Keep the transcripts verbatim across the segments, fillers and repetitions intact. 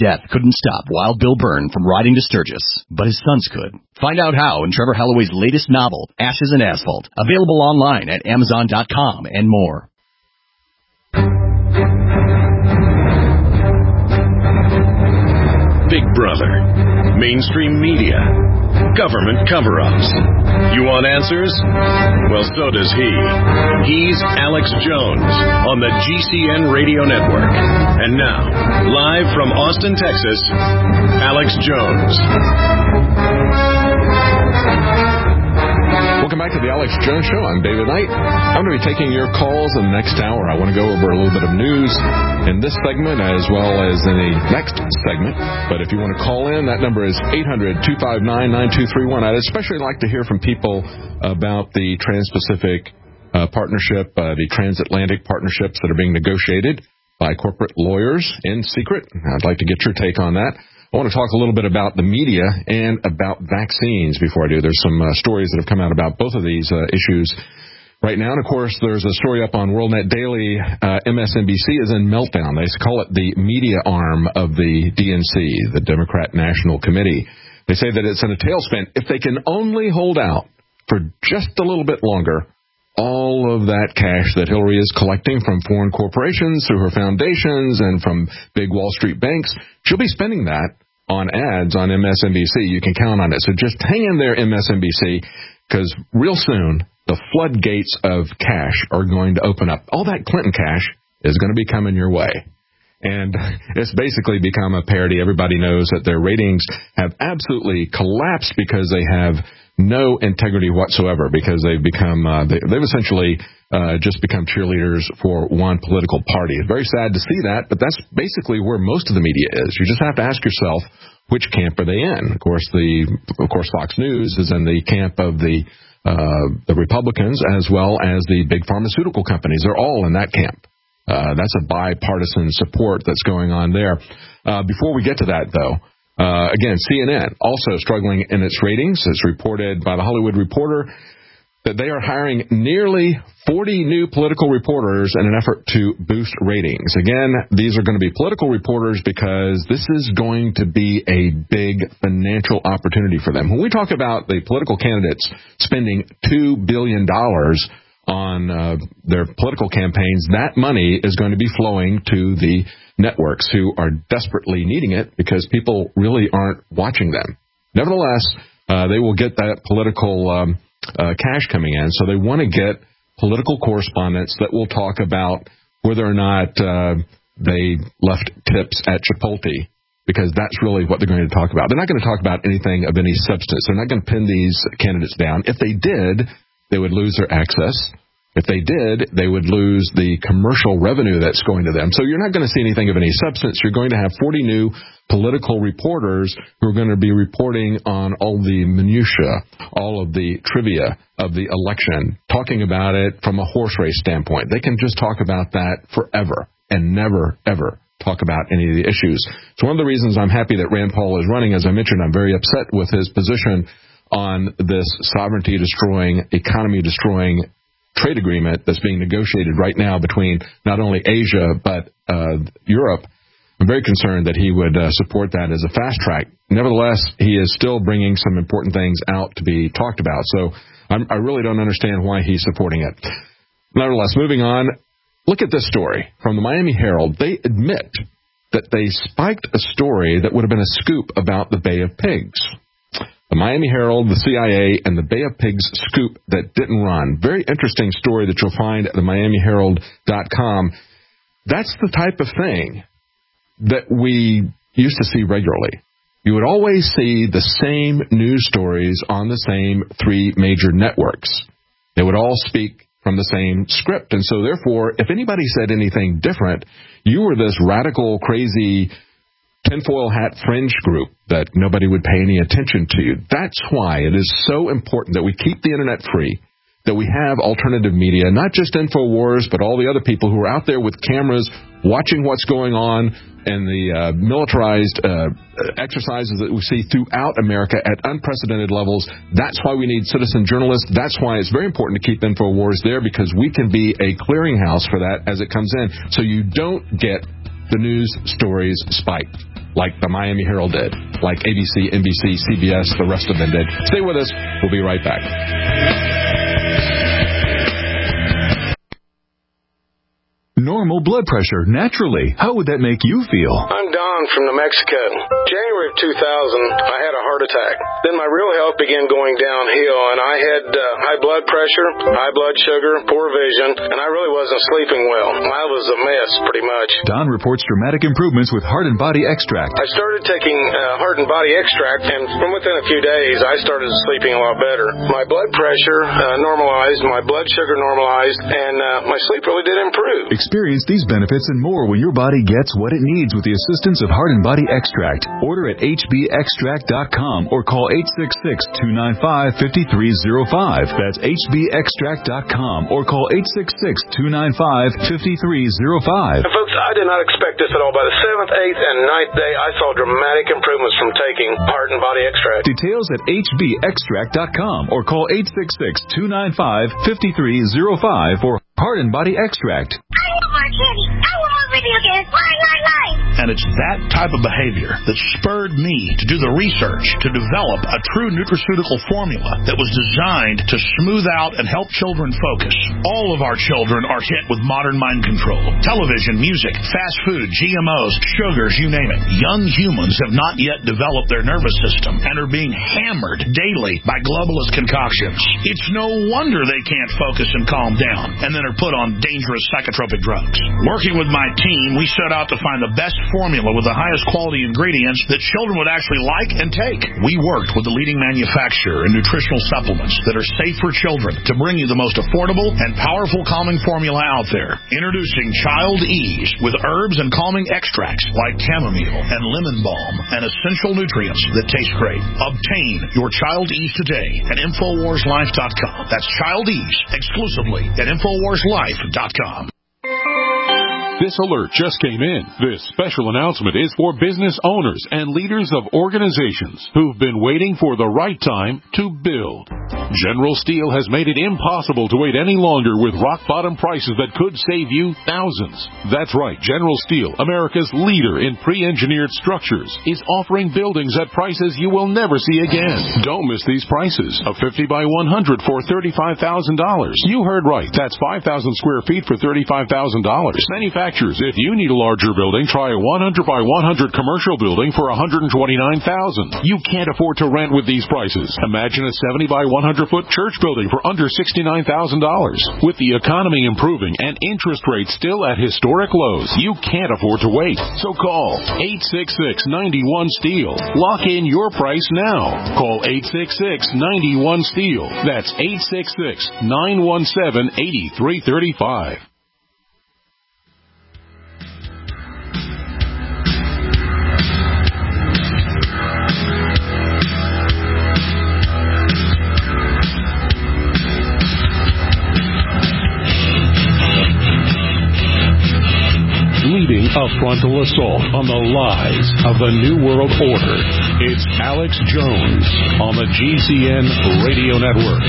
death couldn't stop Wild Bill Byrne from riding to Sturgis, but his sons could. Find out how in Trevor Holloway's latest novel, Ashes and Asphalt, available online at amazon dot com and more. Big Brother, mainstream media, government cover-ups. You want answers? Well, so does he. He's Alex Jones on the G C N Radio Network. And now, live from Austin, Texas, Alex Jones. Welcome back to the Alex Jones Show. I'm David Knight. I'm going to be taking your calls in the next hour. I want to go over a little bit of news in this segment as well as in the next segment. But if you want to call in, that number is eight hundred, two five nine, nine two three one. I'd especially like to hear from people about the Trans-Pacific uh, Partnership, uh, the transatlantic partnerships that are being negotiated by corporate lawyers in secret. I'd like to get your take on that. I want to talk a little bit about the media and about vaccines before I do. There's some uh, stories that have come out about both of these uh, issues right now. And, of course, there's a story up on WorldNet Daily. Uh, M S N B C is in meltdown. They call it the media arm of the D N C, the Democrat National Committee. They say that it's in a tailspin. If they can only hold out for just a little bit longer, all of that cash that Hillary is collecting from foreign corporations through her foundations and from big Wall Street banks, she'll be spending that on ads on M S N B C. You can count on it. So just hang in there, M S N B C, because real soon the floodgates of cash are going to open up. All that Clinton cash is going to be coming your way. And it's basically become a parody. Everybody knows that their ratings have absolutely collapsed because they have no integrity whatsoever, because they've become, uh, they, they've essentially uh, just become cheerleaders for one political party. It's very sad to see that, but that's basically where most of the media is. You just have to ask yourself, which camp are they in? Of course, the of course Fox News is in the camp of the uh, the Republicans as well as the big pharmaceutical companies. They're all in that camp. Uh, that's a bipartisan support that's going on there. Uh, before we get to that, though, uh, again, C N N also struggling in its ratings. It's reported by the Hollywood Reporter that they are hiring nearly forty new political reporters in an effort to boost ratings. Again, these are going to be political reporters because this is going to be a big financial opportunity for them. When we talk about the political candidates spending two billion dollars on uh, their political campaigns, that money is going to be flowing to the networks who are desperately needing it because people really aren't watching them. Nevertheless, uh, they will get that political um, uh, cash coming in, so they want to get political correspondents that will talk about whether or not uh, they left tips at Chipotle, because that's really what they're going to talk about. They're not going to talk about anything of any substance. They're not going to pin these candidates down. If they did, they would lose their access. If they did, they would lose the commercial revenue that's going to them. So you're not going to see anything of any substance. You're going to have forty new political reporters who are going to be reporting on all the minutia, all of the trivia of the election, talking about it from a horse race standpoint. They can just talk about that forever and never, ever talk about any of the issues. So one of the reasons I'm happy that Rand Paul is running, as I mentioned, I'm very upset with his position on this sovereignty-destroying, economy-destroying trade agreement that's being negotiated right now between not only Asia but uh, Europe. I'm very concerned that he would uh, support that as a fast track. Nevertheless, he is still bringing some important things out to be talked about. So I'm, I really don't understand why he's supporting it. Nevertheless, moving on, look at this story from the Miami Herald. They admit that they spiked a story that would have been a scoop about the Bay of Pigs. The Miami Herald, the C I A, and the Bay of Pigs scoop that didn't run. Very interesting story that you'll find at the miami herald dot com. That's the type of thing that we used to see regularly. You would always see the same news stories on the same three major networks. They would all speak from the same script. And so, therefore, if anybody said anything different, you were this radical, crazy tinfoil hat fringe group that nobody would pay any attention to you. That's why it is so important that we keep the internet free, that we have alternative media, not just InfoWars, but all the other people who are out there with cameras watching what's going on and the uh, militarized uh, exercises that we see throughout America at unprecedented levels. That's why we need citizen journalists. That's why it's very important to keep InfoWars there, because we can be a clearinghouse for that as it comes in, so you don't get the news stories spiked. like the Miami Herald did, like A B C, N B C, C B S, the rest of them did. Stay with us. We'll be right back. Normal blood pressure, naturally. How would that make you feel? I'm Don from New Mexico. January of two thousand, I had a heart attack. Then my real health began going downhill, and I had uh, high blood pressure, high blood sugar, poor vision, and I really wasn't sleeping well. I was a mess, pretty much. Don reports dramatic improvements with Heart and Body Extract. I started taking uh, Heart and Body Extract, and from within a few days, I started sleeping a lot better. My blood pressure uh, normalized, my blood sugar normalized, and uh, my sleep really did improve. Experience these benefits and more when your body gets what it needs with the assistance of Heart and Body Extract. Order at H B extract dot com or call eight six six, two nine five, five three zero five. That's H B extract dot com or call eight six six, two nine five, five three zero five. And folks, I did not expect this at all. By the seventh, eighth, and ninth day, I saw dramatic improvements from taking Heart and Body Extract. Details at H B extract dot com or call eight six six, two nine five, five three zero five for Heart and Body Extract. I want more candy. I want more video games. Why, why, why? And it's that type of behavior that spurred me to do the research to develop a true nutraceutical formula that was designed to smooth out and help children focus. All of our children are hit with modern mind control. Television, music, fast food, G M Os, sugars, you name it. Young humans have not yet developed their nervous system and are being hammered daily by globalist concoctions. It's no wonder they can't focus and calm down and then are put on dangerous psychotropic drugs. Working with my team, we set out to find the best formula with the highest quality ingredients that children would actually like and take. We worked with the leading manufacturer in nutritional supplements that are safe for children to bring you the most affordable and powerful calming formula out there. Introducing Child Ease with herbs and calming extracts like chamomile and lemon balm and essential nutrients that taste great. Obtain your Child Ease today at Infowars Life dot com. That's Child Ease exclusively at Infowars Life dot com. This alert just came in. This special announcement is for business owners and leaders of organizations who've been waiting for the right time to build. General Steel has made it impossible to wait any longer with rock-bottom prices that could save you thousands. That's right. General Steel, America's leader in pre-engineered structures, is offering buildings at prices you will never see again. Don't miss these prices. A fifty by one hundred for thirty-five thousand dollars. You heard right. That's five thousand square feet for thirty-five thousand dollars. Manufacturers, if you need a larger building, try a one hundred by one hundred commercial building for one hundred twenty-nine thousand dollars. You can't afford to rent with these prices. Imagine a seventy by one hundred foot church building for under sixty-nine thousand dollars. With the economy improving and interest rates still at historic lows, you can't afford to wait. So call eight six six, nine one, STEEL. Lock in your price now. Call eight six six, nine one, STEEL. That's eight six six, nine one seven, eight three three five. Leading a frontal assault on the lies of the New World Order. It's Alex Jones on the G C N Radio Network.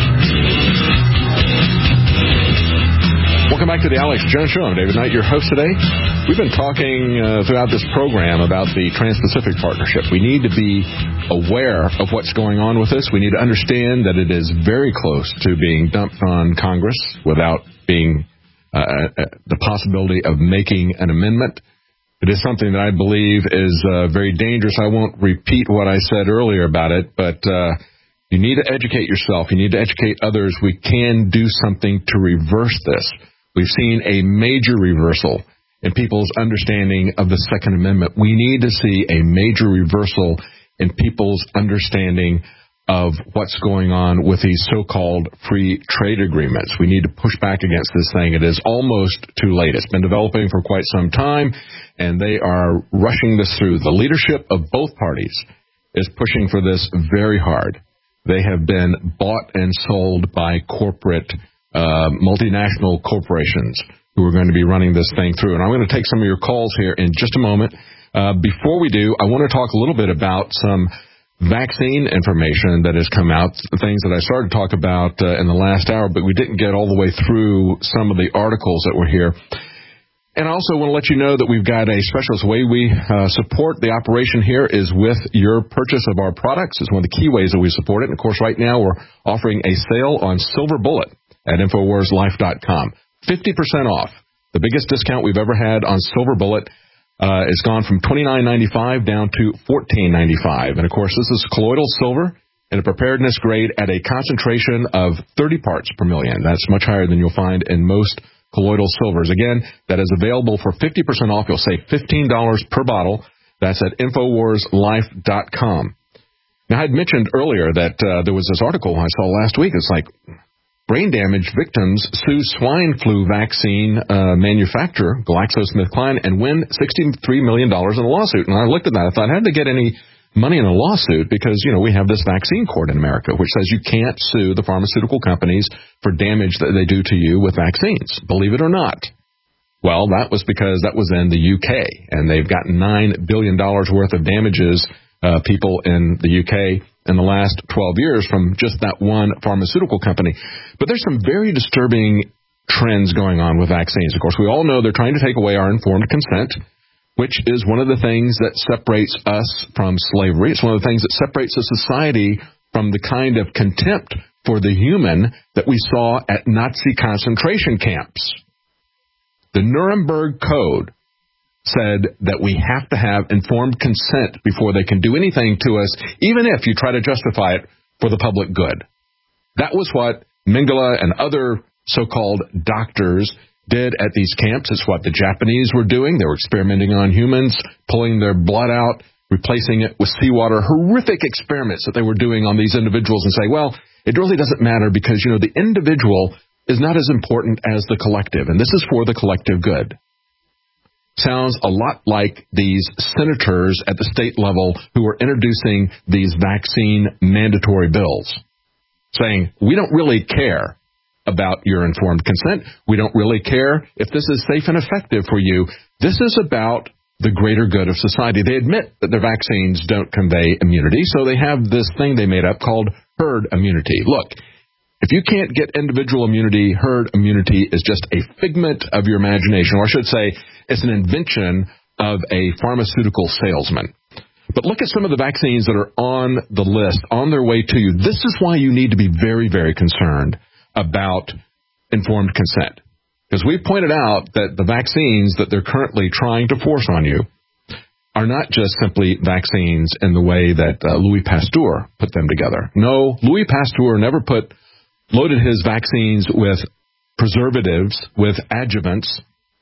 Welcome back to the Alex Jones Show. I'm David Knight, your host today. We've been talking uh, throughout this program about the Trans-Pacific Partnership. We need to be aware of what's going on with this. We need to understand that it is very close to being dumped on Congress without being Uh, the possibility of making an amendment. It is something that I believe is uh, very dangerous. I won't repeat what I said earlier about it, but uh, you need to educate yourself. You need to educate others. We can do something to reverse this. We've seen a major reversal in people's understanding of the Second Amendment. We need to see a major reversal in people's understanding of what's going on with these so-called free trade agreements. We need to push back against this thing. It is almost too late. It's been developing for quite some time, and they are rushing this through. The leadership of both parties is pushing for this very hard. They have been bought and sold by corporate, uh, multinational corporations who are going to be running this thing through. And I'm going to take some of your calls here in just a moment. Uh, before we do, I want to talk a little bit about some vaccine information that has come out, things that I started to talk about uh, in the last hour, but we didn't get all the way through some of the articles that were here. And I also want to let you know that we've got a specialist way we uh, support the operation here is with your purchase of our products. It's one of the key ways that we support it. And, of course, right now we're offering a sale on Silver Bullet at Infowars Life dot com. fifty percent off. The biggest discount we've ever had on Silver Bullet. Uh, it's gone from twenty-nine ninety-five down to fourteen ninety-five. And, of course, this is colloidal silver in a preparedness grade at a concentration of thirty parts per million. That's much higher than you'll find in most colloidal silvers. Again, that is available for fifty percent off. You'll save fifteen dollars per bottle. That's at Infowars Life dot com. Now, I had mentioned earlier that uh, there was this article I saw last week. It's like brain damage victims sue swine flu vaccine uh, manufacturer, GlaxoSmithKline, and win sixty-three million dollars in a lawsuit. And I looked at that. I thought, how did they get any money in a lawsuit? Because, you know, we have this vaccine court in America, which says you can't sue the pharmaceutical companies for damage that they do to you with vaccines, believe it or not. Well, that was because that was in the U K, and they've gotten nine billion dollars worth of damages, uh, people in the U K in the last twelve years from just that one pharmaceutical company. But there's some very disturbing trends going on with vaccines. Of course, we all know they're trying to take away our informed consent, which is one of the things that separates us from slavery. It's one of the things that separates a society from the kind of contempt for the human that we saw at Nazi concentration camps. The Nuremberg Code said that we have to have informed consent before they can do anything to us, even if you try to justify it for the public good. That was what Mengele and other so-called doctors did at these camps. It's what the Japanese were doing. They were experimenting on humans, pulling their blood out, replacing it with seawater, horrific experiments that they were doing on these individuals and say, well, it really doesn't matter because, you know, the individual is not as important as the collective, and this is for the collective good. Sounds a lot like these senators at the state level who are introducing these vaccine mandatory bills, saying, we don't really care about your informed consent. We don't really care if this is safe and effective for you. This is about the greater good of society. They admit that their vaccines don't convey immunity, so they have this thing they made up called herd immunity. Look, if you can't get individual immunity, herd immunity is just a figment of your imagination, or I should say it's an invention of a pharmaceutical salesman. But look at some of the vaccines that are on the list, on their way to you. This is why you need to be very, very concerned about informed consent. Because we've pointed out that the vaccines that they're currently trying to force on you are not just simply vaccines in the way that uh, Louis Pasteur put them together. No, Louis Pasteur never put loaded his vaccines with preservatives, with adjuvants.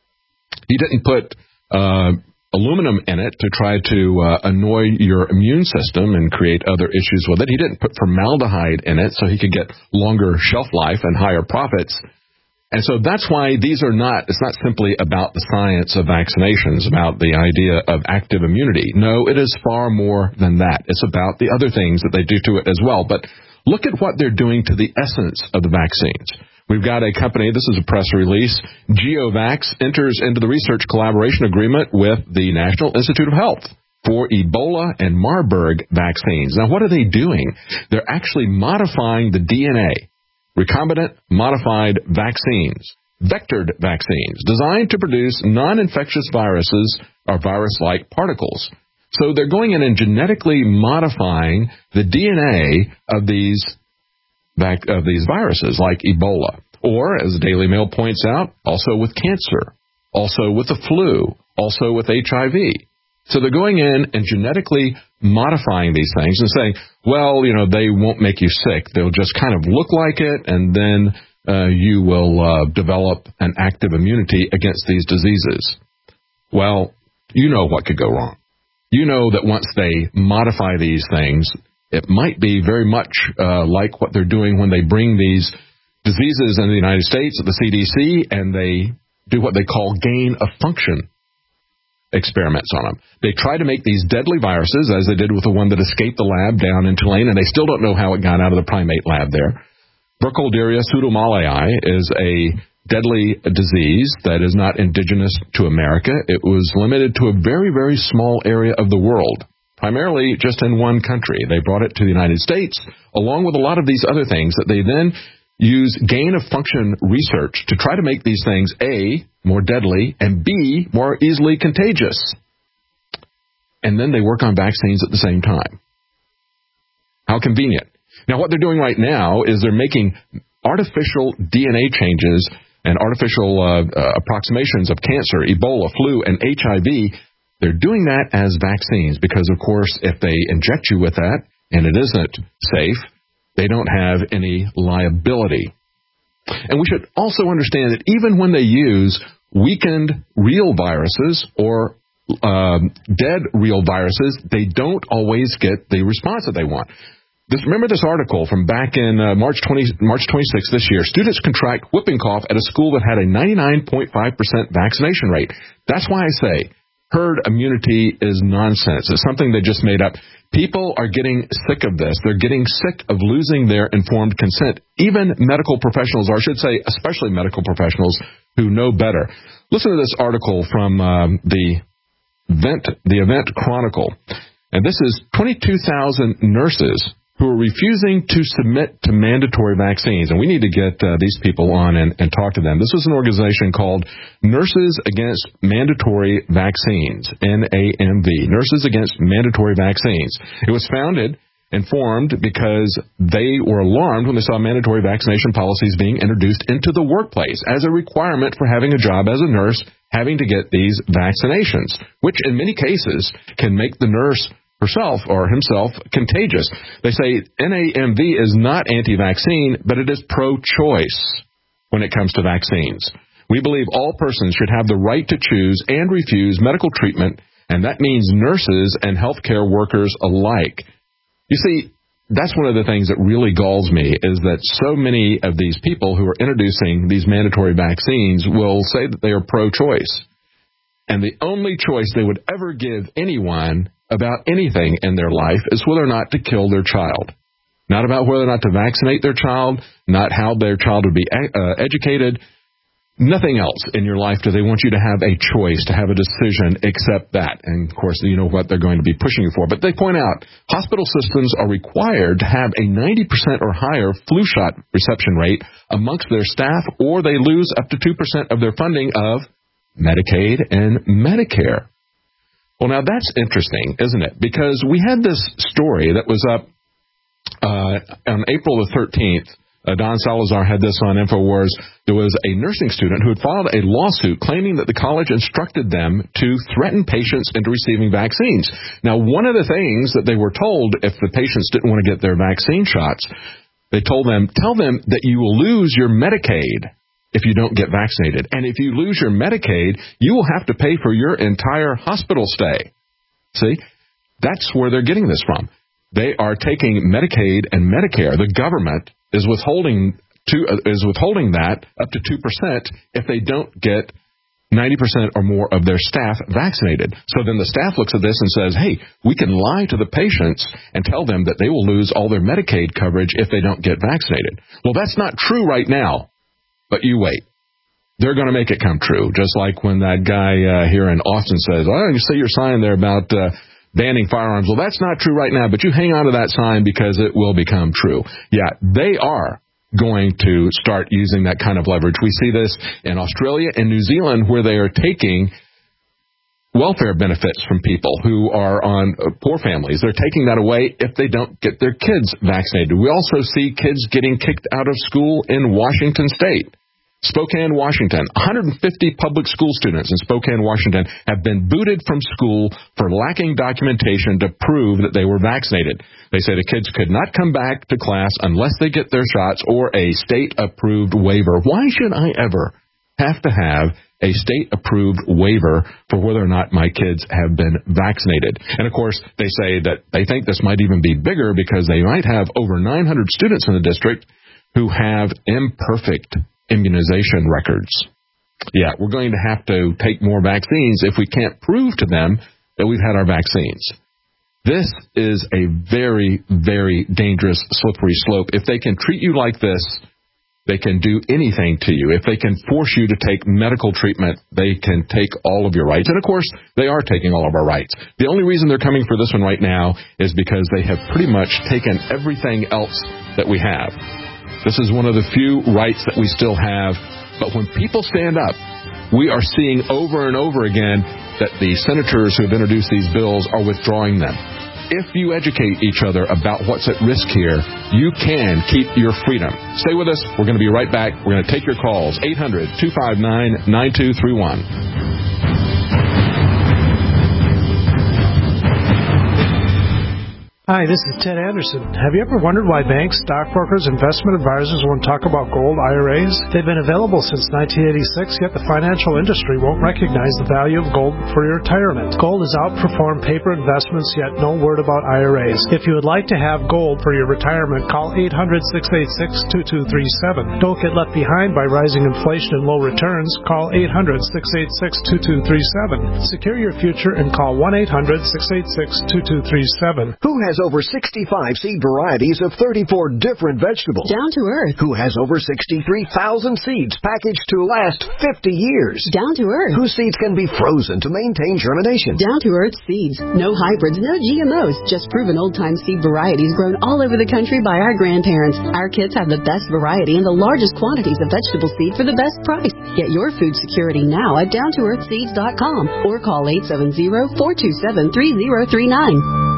He didn't put uh, aluminum in it to try to uh, annoy your immune system and create other issues with it. He didn't put formaldehyde in it so he could get longer shelf life and higher profits. And so that's why these are not, it's not simply about the science of vaccinations, about the idea of active immunity. No, it is far more than that. It's about the other things that they do to it as well. But look at what they're doing to the essence of the vaccines. We've got a company, this is a press release, GeoVax enters into the research collaboration agreement with the National Institute of Health for Ebola and Marburg vaccines. Now, what are they doing? They're actually modifying the D N A, recombinant modified vaccines, vectored vaccines, designed to produce non-infectious viruses or virus-like particles. So they're going in and genetically modifying the D N A of these of these viruses like Ebola, or, as the Daily Mail points out, also with cancer, also with the flu, also with H I V. So they're going in and genetically modifying these things and saying, well, you know, they won't make you sick. They'll just kind of look like it, and then uh, you will uh, develop an active immunity against these diseases. Well, you know what could go wrong. You know that once they modify these things, it might be very much uh, like what they're doing when they bring these diseases in the United States at the C D C and they do what they call gain of function experiments on them. They try to make these deadly viruses, as they did with the one that escaped the lab down in Tulane, and they still don't know how it got out of the primate lab there. Burkholderia pseudomallei is a deadly disease that is not indigenous to America. It was limited to a very, very small area of the world, primarily just in one country. They brought it to the United States, along with a lot of these other things that they then use gain-of-function research to try to make these things, A, more deadly, and B, more easily contagious. And then they work on vaccines at the same time. How convenient. Now, what they're doing right now is they're making artificial D N A changes and artificial uh, uh, approximations of cancer, Ebola, flu, and H I V. They're doing that as vaccines because, of course, if they inject you with that and it isn't safe, they don't have any liability. And we should also understand that even when they use weakened real viruses or um, dead real viruses, they don't always get the response that they want. This, remember this article from back in uh, March twentieth, March twenty-sixth this year. Students contract whooping cough at a school that had a ninety-nine point five percent vaccination rate. That's why I say herd immunity is nonsense. It's something they just made up. People are getting sick of this. They're getting sick of losing their informed consent. Even medical professionals, or I should say especially medical professionals who know better. Listen to this article from um, the Event, the Event Chronicle. And this is twenty-two thousand nurses who are refusing to submit to mandatory vaccines. And we need to get uh, these people on and, and talk to them. This is an organization called Nurses Against Mandatory Vaccines, N A M V, Nurses Against Mandatory Vaccines. It was founded and formed because they were alarmed when they saw mandatory vaccination policies being introduced into the workplace as a requirement for having a job as a nurse, having to get these vaccinations, which in many cases can make the nurse herself or himself contagious. They say N A M V is not anti-vaccine, but it is pro-choice when it comes to vaccines. We believe all persons should have the right to choose and refuse medical treatment, and that means nurses and healthcare workers alike. You see, that's one of the things that really galls me is that so many of these people who are introducing these mandatory vaccines will say that they are pro-choice. And the only choice they would ever give anyone about anything in their life is whether or not to kill their child. Not about whether or not to vaccinate their child, not how their child would be uh, educated. Nothing else in your life do they want you to have a choice, to have a decision except that. And, of course, you know what they're going to be pushing you for. But they point out hospital systems are required to have a ninety percent or higher flu shot reception rate amongst their staff, or they lose up to two percent of their funding of Medicaid and Medicare. Well, now that's interesting, isn't it? Because we had this story that was up uh, on April the thirteenth. Uh, Don Salazar had this on InfoWars. There was a nursing student who had filed a lawsuit claiming that the college instructed them to threaten patients into receiving vaccines. Now, one of the things that they were told if the patients didn't want to get their vaccine shots, they told them, tell them that you will lose your Medicaid if you don't get vaccinated. And if you lose your Medicaid, you will have to pay for your entire hospital stay. See, that's where they're getting this from. They are taking Medicaid and Medicare. The government is withholding to, uh, is withholding that up to two percent if they don't get ninety percent or more of their staff vaccinated. So then the staff looks at this and says, hey, we can lie to the patients and tell them that they will lose all their Medicaid coverage if they don't get vaccinated. Well, that's not true right now, but you wait. They're going to make it come true, just like when that guy uh, here in Austin says, oh, you see your sign there about uh, banning firearms. Well, that's not true right now, but you hang on to that sign because it will become true. Yeah, they are going to start using that kind of leverage. We see this in Australia and New Zealand where they are taking welfare benefits from people who are on uh, poor families. They're taking that away if they don't get their kids vaccinated. We also see kids getting kicked out of school in Washington State. Spokane, Washington. one hundred fifty public school students in Spokane, Washington have been booted from school for lacking documentation to prove that they were vaccinated. They say the kids could not come back to class unless they get their shots or a state-approved waiver. Why should I ever have to have a state-approved waiver for whether or not my kids have been vaccinated? And, of course, they say that they think this might even be bigger because they might have over nine hundred students in the district who have imperfect immunization records. Yeah, we're going to have to take more vaccines if we can't prove to them that we've had our vaccines. This is a very, very dangerous, slippery slope. If they can treat you like this, they can do anything to you. If they can force you to take medical treatment, they can take all of your rights. And, of course, they are taking all of our rights. The only reason they're coming for this one right now is because they have pretty much taken everything else that we have. This is one of the few rights that we still have. But when people stand up we are seeing over and over again that the senators who have introduced these bills are withdrawing them. If you educate each other about what's at risk here, you can keep your freedom. Stay with us. We're going to be right back. We're going to take your calls. eight hundred, two five nine, nine two three one. Hi, this is Ted Anderson. Have you ever wondered why banks, stockbrokers, investment advisors won't talk about gold I R As? They've been available since nineteen eighty-six, yet the financial industry won't recognize the value of gold for your retirement. Gold has outperformed paper investments, yet no word about I R As. If you would like to have gold for your retirement, call eight hundred, six eight six, two two three seven. Don't get left behind by rising inflation and low returns. Call eight hundred, six eight six, two two three seven. Secure your future and call one eight hundred, six eight six, two two three seven. Who has over sixty-five seed varieties of thirty-four different vegetables? Down to Earth. Who has over sixty-three thousand seeds packaged to last fifty years? Down to Earth. Whose seeds can be frozen to maintain germination? Down to Earth seeds. No hybrids, no G M Os. Just proven old-time seed varieties grown all over the country by our grandparents. Our kids have the best variety and the largest quantities of vegetable seed for the best price. Get your food security now at down to earth seeds dot com or call eight seven zero, four two seven, three zero three nine.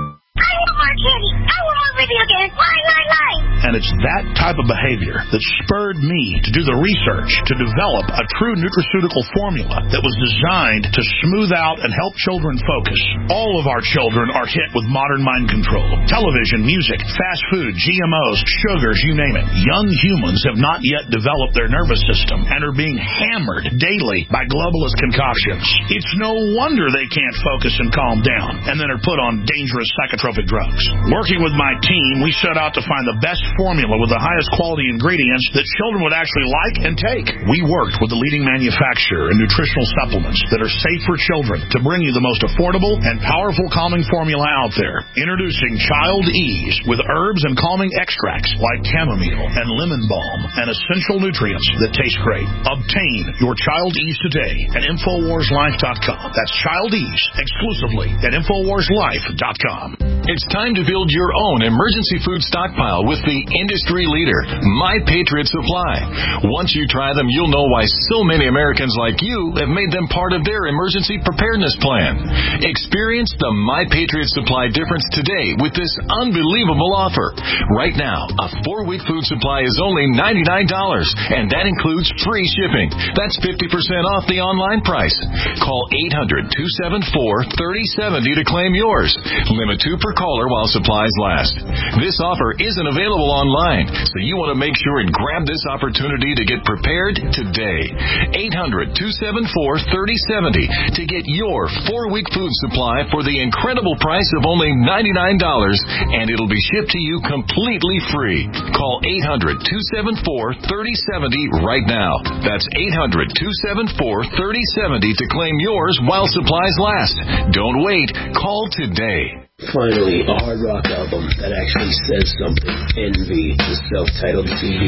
I want more candy. I want more video games. Nine, nine, nine. And it's that type of behavior that spurred me to do the research to develop a true nutraceutical formula that was designed to smooth out and help children focus. All of our children are hit with modern mind control. Television, music, fast food, G M Os, sugars, you name it. Young humans have not yet developed their nervous system and are being hammered daily by globalist concoctions. It's no wonder they can't focus and calm down and then are put on dangerous psychotropic drugs. Working with my team, we set out to find the best formula with the highest quality ingredients that children would actually like and take. We worked with the leading manufacturer in nutritional supplements that are safe for children to bring you the most affordable and powerful calming formula out there. Introducing Child Ease with herbs and calming extracts like chamomile and lemon balm and essential nutrients that taste great. Obtain your Child Ease today at infowars life dot com. That's Child Ease exclusively at infowars life dot com. It's time to build your own emergency food stockpile with the industry leader, My Patriot Supply. Once you try them, you'll know why so many Americans like you have made them part of their emergency preparedness plan. Experience the My Patriot Supply difference today with this unbelievable offer. Right now, a four-week food supply is only ninety-nine dollars, and that includes free shipping. That's fifty percent off the online price. Call eight hundred, two seven four, three oh seven oh to claim yours. Limit two per caller while supplies last. This offer isn't available online, so you want to make sure and grab this opportunity to get prepared today. eight hundred, two seven four, three oh seven oh to get your four-week food supply for the incredible price of only ninety-nine dollars, and it'll be shipped to you completely free. Call eight hundred, two seven four, three oh seven oh right now. That's eight hundred, two seven four, three oh seven oh to claim yours while supplies last. Don't wait. Call today. Finally, a hard rock album that actually says something. Envy, the self-titled C D.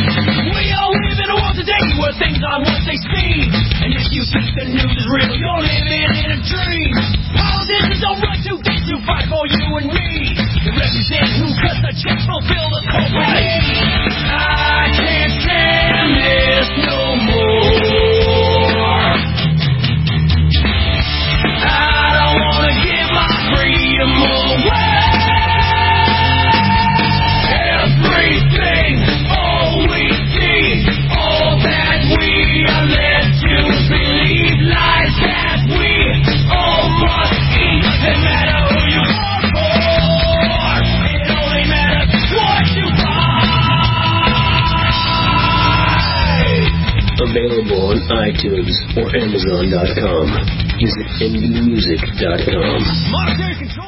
We all live in a world today where things aren't what they seem. And if you think the news is real, you're living in a dream. Politicians don't run to get to fight for you and me. They represent who cuts the check, fulfill the corporate need. I can't stand this no more. I don't want to give my freedom away. Everything, all we see, all that we are led to believe, lies that we all must eat. Doesn't matter who you vote for, it only matters what you buy. Available on iTunes or Amazon dot com. Visit envy music dot com. Monetary control.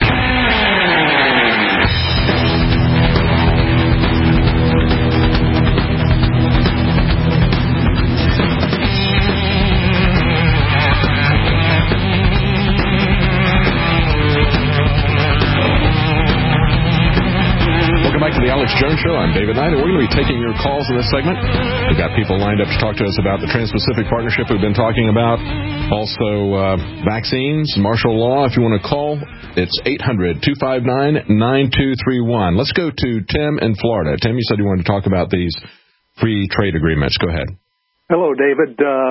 Welcome back to the Alex Jones Show. I'm David Knight, and we're going to be taking your calls in this segment. We've got people lined up to talk to us about the Trans-Pacific Partnership we've been talking about. Also, uh, vaccines, martial law. If you want to call, it's eight hundred, two five nine, nine two three one. Let's go to Tim in Florida. Tim, you said you wanted to talk about these free trade agreements. Go ahead. Hello, David. Uh,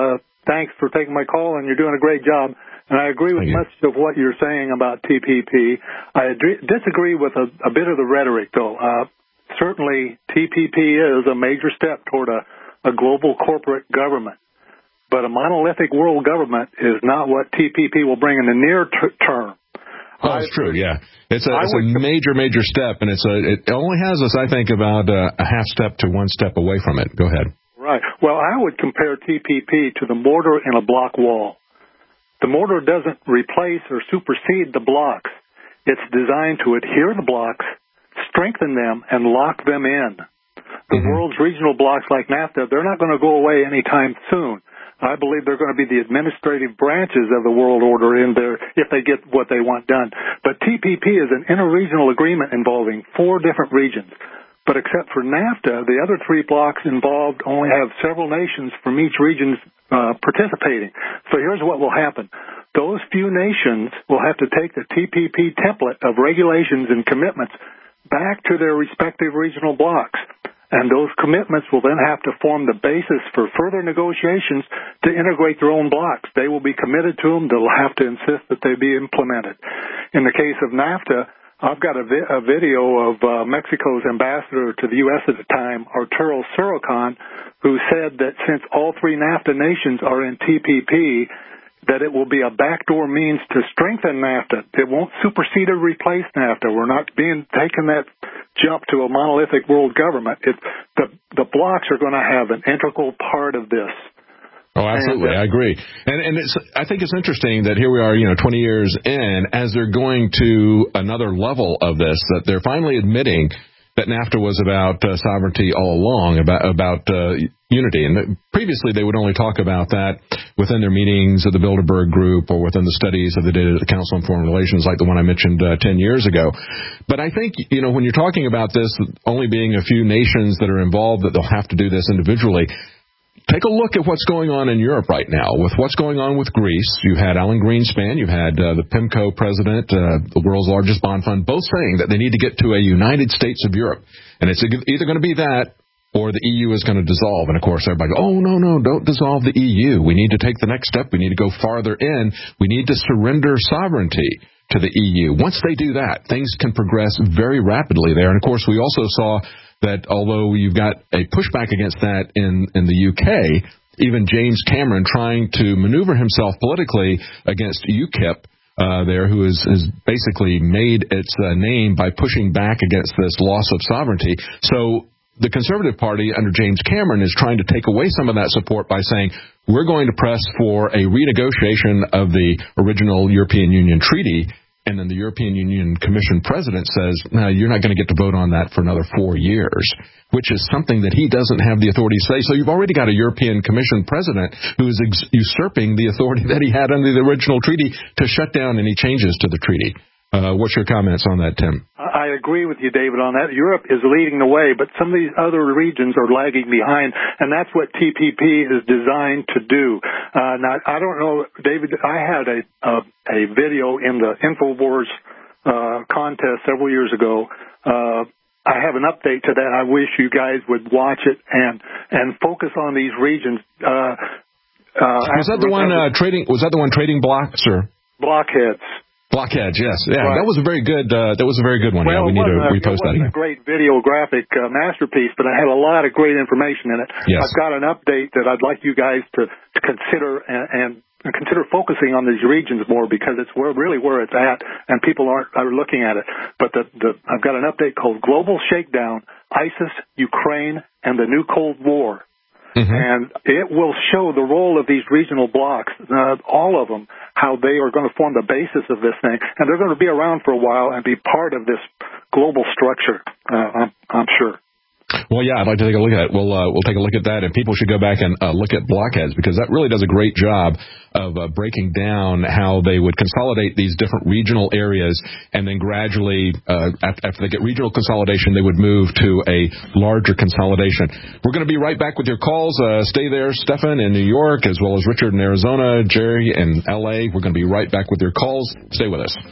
Thanks for taking my call, and you're doing a great job. And I agree with much of what you're saying about T P P. I ad- disagree with a, a bit of the rhetoric, though. Uh, certainly, T P P is a major step toward a, a global corporate government. But a monolithic world government is not what T P P will bring in the near t- term. Oh, it's true, yeah. It's a, it's a major, major step, and it's a, it only has us, I think, about a, a half step to one step away from it. Go ahead. Right. Well, I would compare T P P to the mortar in a block wall. The mortar doesn't replace or supersede the blocks. It's designed to adhere the blocks, strengthen them, and lock them in. The mm-hmm. world's regional blocks like NAFTA, they're not going to go away anytime soon. I believe they're going to be the administrative branches of the world order in there if they get what they want done. But T P P is an interregional agreement involving four different regions. But except for NAFTA, the other three blocks involved only have several nations from each region uh, participating. So here's what will happen. Those few nations will have to take the T P P template of regulations and commitments back to their respective regional blocks. And those commitments will then have to form the basis for further negotiations to integrate their own blocks. They will be committed to them. They'll have to insist that they be implemented. In the case of NAFTA, I've got a, vi- a video of uh, Mexico's ambassador to the U S at the time, Arturo Sorocan, who said that since all three NAFTA nations are in T P P, that it will be a backdoor means to strengthen NAFTA. It won't supersede or replace NAFTA. We're not being taking that jump to a monolithic world government. It, the, the blocks are going to have an integral part of this. Oh, absolutely. And, uh, I agree. And, and it's, I think it's interesting that here we are, you know, twenty years in, as they're going to another level of this, that they're finally admitting that NAFTA was about uh, sovereignty all along, about about uh, unity. And previously they would only talk about that within their meetings of the Bilderberg Group or within the studies of the Data Council on Foreign Relations, like the one I mentioned uh, ten years ago. But I think, you know, when you're talking about this only being a few nations that are involved, that they'll have to do this individually, take a look at what's going on in Europe right now, with what's going on with Greece. You had Alan Greenspan, you had uh, the PIMCO president, uh, the world's largest bond fund, both saying that they need to get to a United States of Europe. And it's either going to be that or the E U is going to dissolve. And, of course, everybody goes, oh, no, no, don't dissolve the E U. We need to take the next step. We need to go farther in. We need to surrender sovereignty to the E U. Once they do that, things can progress very rapidly there. And, of course, we also saw that although you've got a pushback against that in, in the U K, even James Cameron trying to maneuver himself politically against UKIP uh, there, who has, has basically made its uh, name by pushing back against this loss of sovereignty. So the Conservative Party under James Cameron is trying to take away some of that support by saying, we're going to press for a renegotiation of the original European Union treaty. And then the European Union Commission president says, no, you're not going to get to vote on that for another four years, which is something that he doesn't have the authority to say. So you've already got a European Commission president who is ex- usurping the authority that he had under the original treaty to shut down any changes to the treaty. Uh, what's your comments on that, Tim? I agree with you, David, on that. Europe is leading the way, but some of these other regions are lagging behind, and that's what T P P is designed to do. Uh, now, I don't know, David, I had a a, a video in the InfoWars uh, contest several years ago. Uh, I have an update to that. I wish you guys would watch it and and focus on these regions. Uh, uh, was that the one uh, trading? Was that the one trading blocks or blockheads? Blockheads, yes, yeah, right. That was a very good. Uh, that was a very good one. Well, yeah, we need to a, repost that again. It wasn't a great video graphic uh, masterpiece, but it had a lot of great information in it. Yes. I've got an update that I'd like you guys to, to consider and, and consider focusing on these regions more, because it's where, really where it's at, and people aren't are looking at it. But the, the, I've got an update called Global Shakedown: ISIS, Ukraine, and the New Cold War. Mm-hmm. And it will show the role of these regional blocks, uh, all of them, how they are going to form the basis of this thing. And they're going to be around for a while and be part of this global structure, uh, I'm, I'm sure. Well, yeah, I'd like to take a look at it. We'll uh, we'll take a look at that, and people should go back and uh, look at blockheads, because that really does a great job of uh, breaking down how they would consolidate these different regional areas, and then gradually, uh, after they get regional consolidation, they would move to a larger consolidation. We're going to be right back with your calls. Uh, stay there, Stefan in New York, as well as Richard in Arizona, Jerry in L A. We're going to be right back with your calls. Stay with us.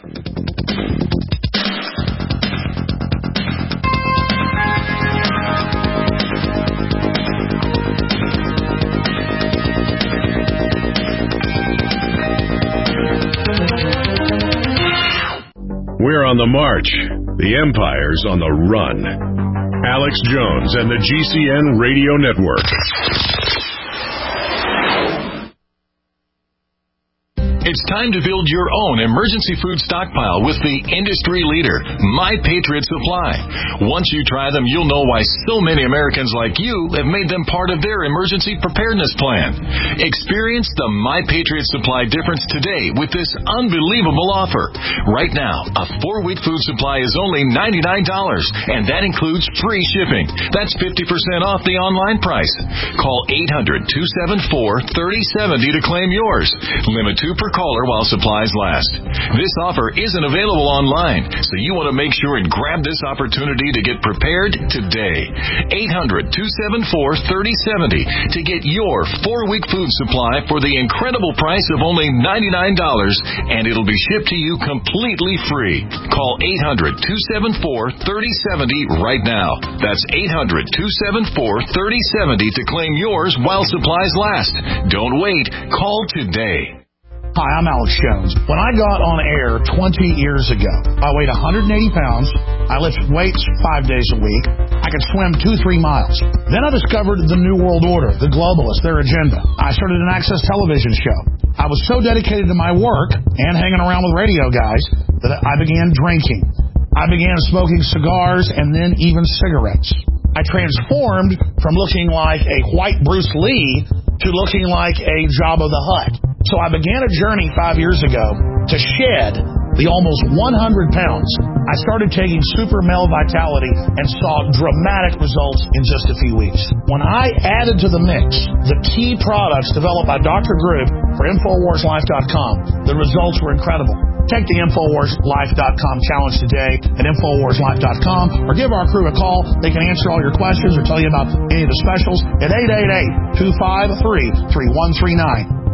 on the march. The empire's on the run. Alex Jones and the G C N Radio Network. It's time to build your own emergency food stockpile with the industry leader, My Patriot Supply. Once you try them, you'll know why so many Americans like you have made them part of their emergency preparedness plan. Experience the My Patriot Supply difference today with this unbelievable offer. Right now, a four-week food supply is only ninety-nine dollars, and that includes free shipping. That's fifty percent off the online price. Call eight hundred, two seven four, three oh seven oh to claim yours. Limit two per caller while supplies last. This offer isn't available online, so you want to make sure and grab this opportunity to get prepared today. eight hundred, two seven four, three oh seven oh to get your four-week food supply for the incredible price of only ninety-nine dollars, and it'll be shipped to you completely free. Call eight hundred, two seven four, three oh seven oh right now. That's eight hundred, two seven four, three oh seven oh to claim yours while supplies last. Don't wait. Call today. Hi, I'm Alex Jones. When I got on air twenty years ago, I weighed one hundred eighty pounds. I lifted weights five days a week. I could swim two, three miles. Then I discovered the New World Order, the globalists, their agenda. I started an Access television show. I was so dedicated to my work and hanging around with radio guys that I began drinking. I began smoking cigars and then even cigarettes. I transformed from looking like a white Bruce Lee to looking like a Jabba the Hutt. So I began a journey five years ago to shed the almost one hundred pounds. I started taking Super Male Vitality and saw dramatic results in just a few weeks. When I added to the mix the key products developed by Doctor Groove for Infowars Life dot com, the results were incredible. Take the Infowars Life dot com challenge today at Infowars Life dot com or give our crew a call. They can answer all your questions or tell you about any of the specials at eight eight eight, two five three, three one three nine.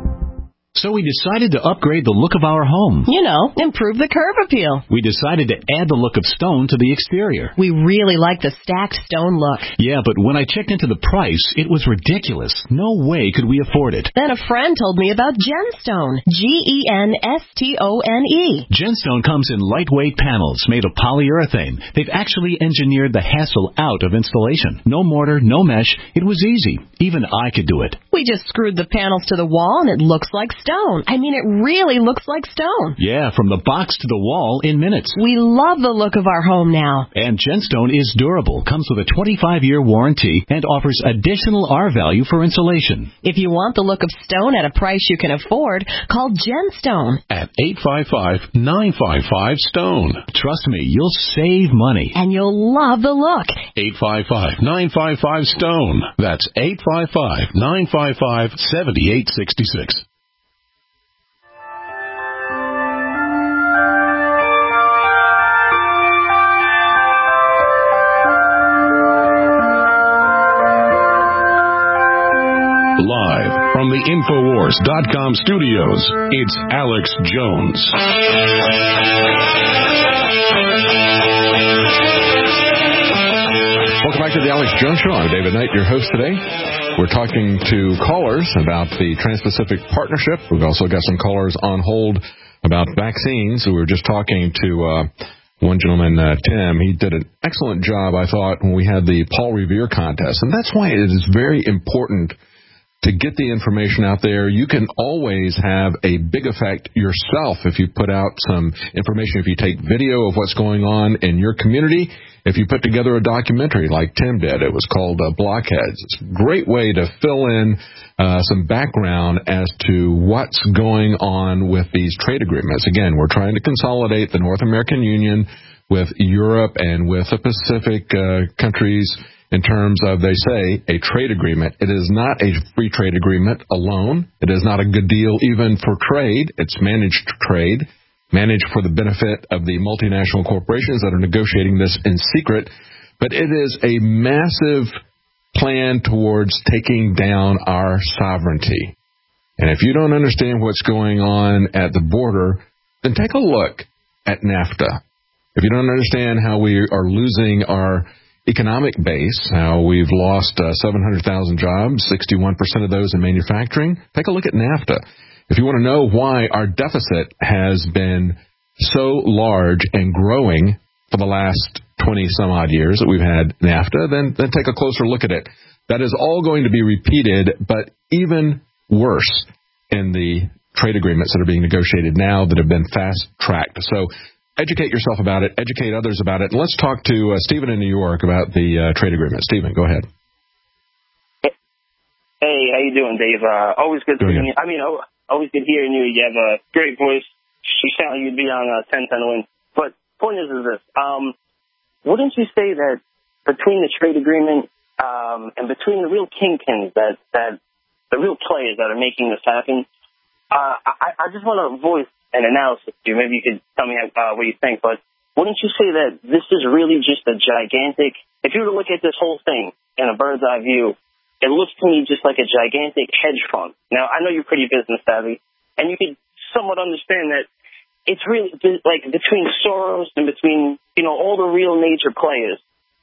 So we decided to upgrade the look of our home. You know, improve the curb appeal. We decided to add the look of stone to the exterior. We really like the stacked stone look. Yeah, but when I checked into the price, it was ridiculous. No way could we afford it. Then a friend told me about Genstone. G E N S T O N E. Genstone comes in lightweight panels made of polyurethane. They've actually engineered the hassle out of installation. No mortar, no mesh. It was easy. Even I could do it. We just screwed the panels to the wall and it looks like stone. I mean, it really looks like stone. Yeah, from the box to the wall in minutes. We love the look of our home now. And Genstone is durable, comes with a twenty-five year warranty, and offers additional R value for insulation. If you want the look of stone at a price you can afford, call Genstone at eight five five, nine five five, STONE. Trust me, you'll save money. And you'll love the look. eight five five, nine five five, STONE. That's eight five five, nine five five, seven eight six six. Live from the Infowars dot com studios, it's Alex Jones. Welcome back to the Alex Jones Show. I'm David Knight, your host today. We're talking to callers about the Trans-Pacific Partnership. We've also got some callers on hold about vaccines. We were just talking to uh, one gentleman, uh, Tim. He did an excellent job, I thought, when we had the Paul Revere contest. And that's why it is very important to get the information out there. You can always have a big effect yourself if you put out some information, if you take video of what's going on in your community, if you put together a documentary like Tim did. It was called uh, Blockheads. It's a great way to fill in uh, some background as to what's going on with these trade agreements. Again, we're trying to consolidate the North American Union with Europe and with the Pacific uh, countries in terms of, they say, a trade agreement. It is not a free trade agreement alone. It is not a good deal even for trade. It's managed trade, managed for the benefit of the multinational corporations that are negotiating this in secret. But it is a massive plan towards taking down our sovereignty. And if you don't understand what's going on at the border, then take a look at NAFTA. If you don't understand how we are losing our economic base, how we've lost uh, seven hundred thousand jobs, sixty-one percent of those in manufacturing, take a look at NAFTA. If you want to know why our deficit has been so large and growing for the last twenty some odd years that we've had NAFTA, then, then take a closer look at it. That is all going to be repeated, but even worse in the trade agreements that are being negotiated now that have been fast-tracked. So educate yourself about it, educate others about it, and let's talk to uh, Stephen in New York about the uh, trade agreement. Stephen, go ahead. Hey, how you doing, Dave? Uh, always good seeing you. I mean, always good hearing you. You have a great voice. You sound like you'd be on uh, ten ten win. But point is, is this. Um, wouldn't you say that between the trade agreement um, and between the real kingpins, that, that the real players that are making this happen, uh, I, I just want to voice an analysis to you. Maybe you could tell me uh, what you think, but wouldn't you say that this is really just a gigantic, if you were to look at this whole thing in a bird's eye view, it looks to me just like a gigantic hedge fund. Now, I know you're pretty business savvy, and you could somewhat understand that it's really, like, between Soros and between, you know, all the real major players,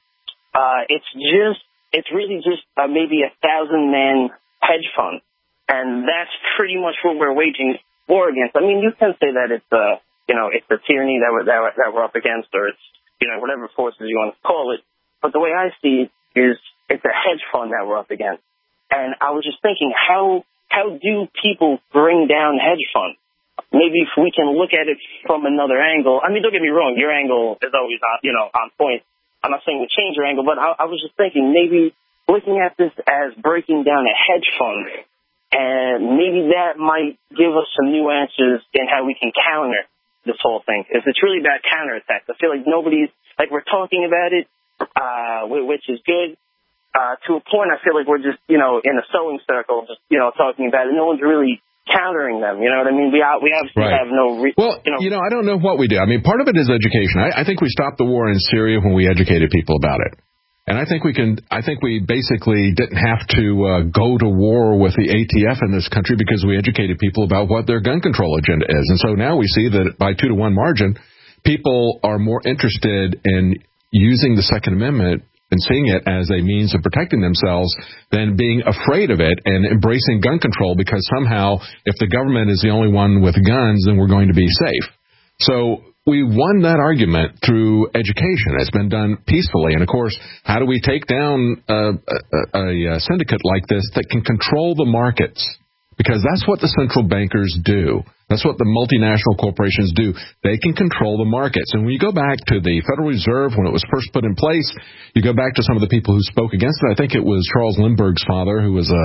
uh, it's just, it's really just uh, maybe a thousand-man hedge fund. And that's pretty much what we're waging war against. I mean, you can say that it's, uh, you know, it's the tyranny that we're, that, we're, that we're up against, or it's, you know, whatever forces you want to call it. But the way I see it is it's a hedge fund that we're up against. And I was just thinking, how how do people bring down hedge funds? Maybe if we can look at it from another angle. I mean, don't get me wrong, your angle is always on, you know, on point. I'm not saying to change your angle, but I, I was just thinking maybe looking at this as breaking down a hedge fund, and maybe that might give us some new answers in how we can counter this whole thing. Because it's really about counterattacks. I feel like nobody's, like, we're talking about it, uh, which is good. Uh, to a point, I feel like we're just, you know, in a sewing circle, just, you know, talking about it. No one's really countering them. You know what I mean? We we obviously right. have no. Re- well, you know, you know, I don't know what we do. I mean, part of it is education. I, I think we stopped the war in Syria when we educated people about it, and I think we can. I think we basically didn't have to uh, go to war with the A T F in this country because we educated people about what their gun control agenda is, and so now we see that by two to one margin, people are more interested in using the Second Amendment and seeing it as a means of protecting themselves than being afraid of it and embracing gun control because somehow if the government is the only one with guns, then we're going to be safe. So we won that argument through education. It's been done peacefully. And, of course, how do we take down a, a, a syndicate like this that can control the markets? Because that's what the central bankers do. That's what the multinational corporations do. They can control the markets. And when you go back to the Federal Reserve, when it was first put in place, you go back to some of the people who spoke against it. I think it was Charles Lindbergh's father, who was a,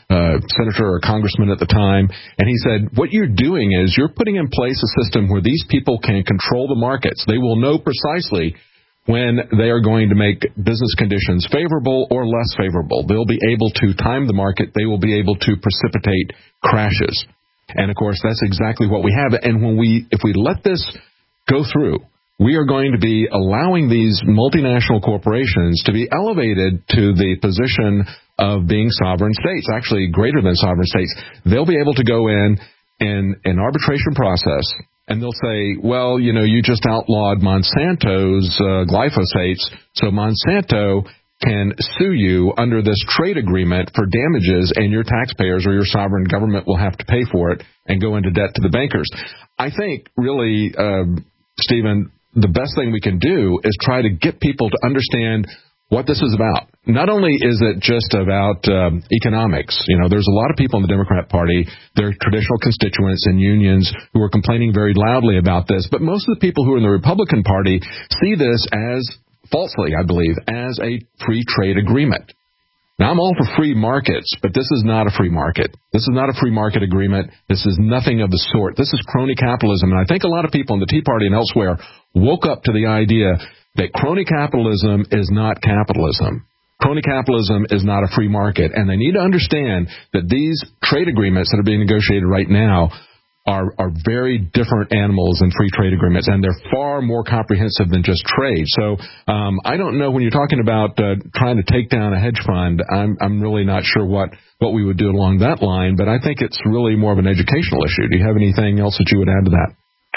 a senator or congressman at the time. And he said, what you're doing is you're putting in place a system where these people can control the markets. They will know precisely when they are going to make business conditions favorable or less favorable. They'll be able to time the market. They will be able to precipitate crashes. And, of course, that's exactly what we have. And when we, if we let this go through, we are going to be allowing these multinational corporations to be elevated to the position of being sovereign states, actually greater than sovereign states. They'll be able to go in in an arbitration process, and they'll say, well, you know, you just outlawed Monsanto's uh, glyphosates, so Monsanto can sue you under this trade agreement for damages, and your taxpayers or your sovereign government will have to pay for it and go into debt to the bankers. I think, really, uh, Stephen, the best thing we can do is try to get people to understand what this is about. Not only is it just about um, economics. You know, there's a lot of people in the Democrat Party, their traditional constituents and unions who are complaining very loudly about this, but most of the people who are in the Republican Party see this as falsely, I believe, as a free trade agreement. Now, I'm all for free markets, but this is not a free market. This is not a free market agreement. This is nothing of the sort. This is crony capitalism. And I think a lot of people in the Tea Party and elsewhere woke up to the idea that crony capitalism is not capitalism. Crony capitalism is not a free market. And they need to understand that these trade agreements that are being negotiated right now Are, are very different animals than free trade agreements, and they're far more comprehensive than just trade. So um, I don't know, when you're talking about uh, trying to take down a hedge fund, I'm, I'm really not sure what, what we would do along that line, but I think it's really more of an educational issue. Do you have anything else that you would add to that?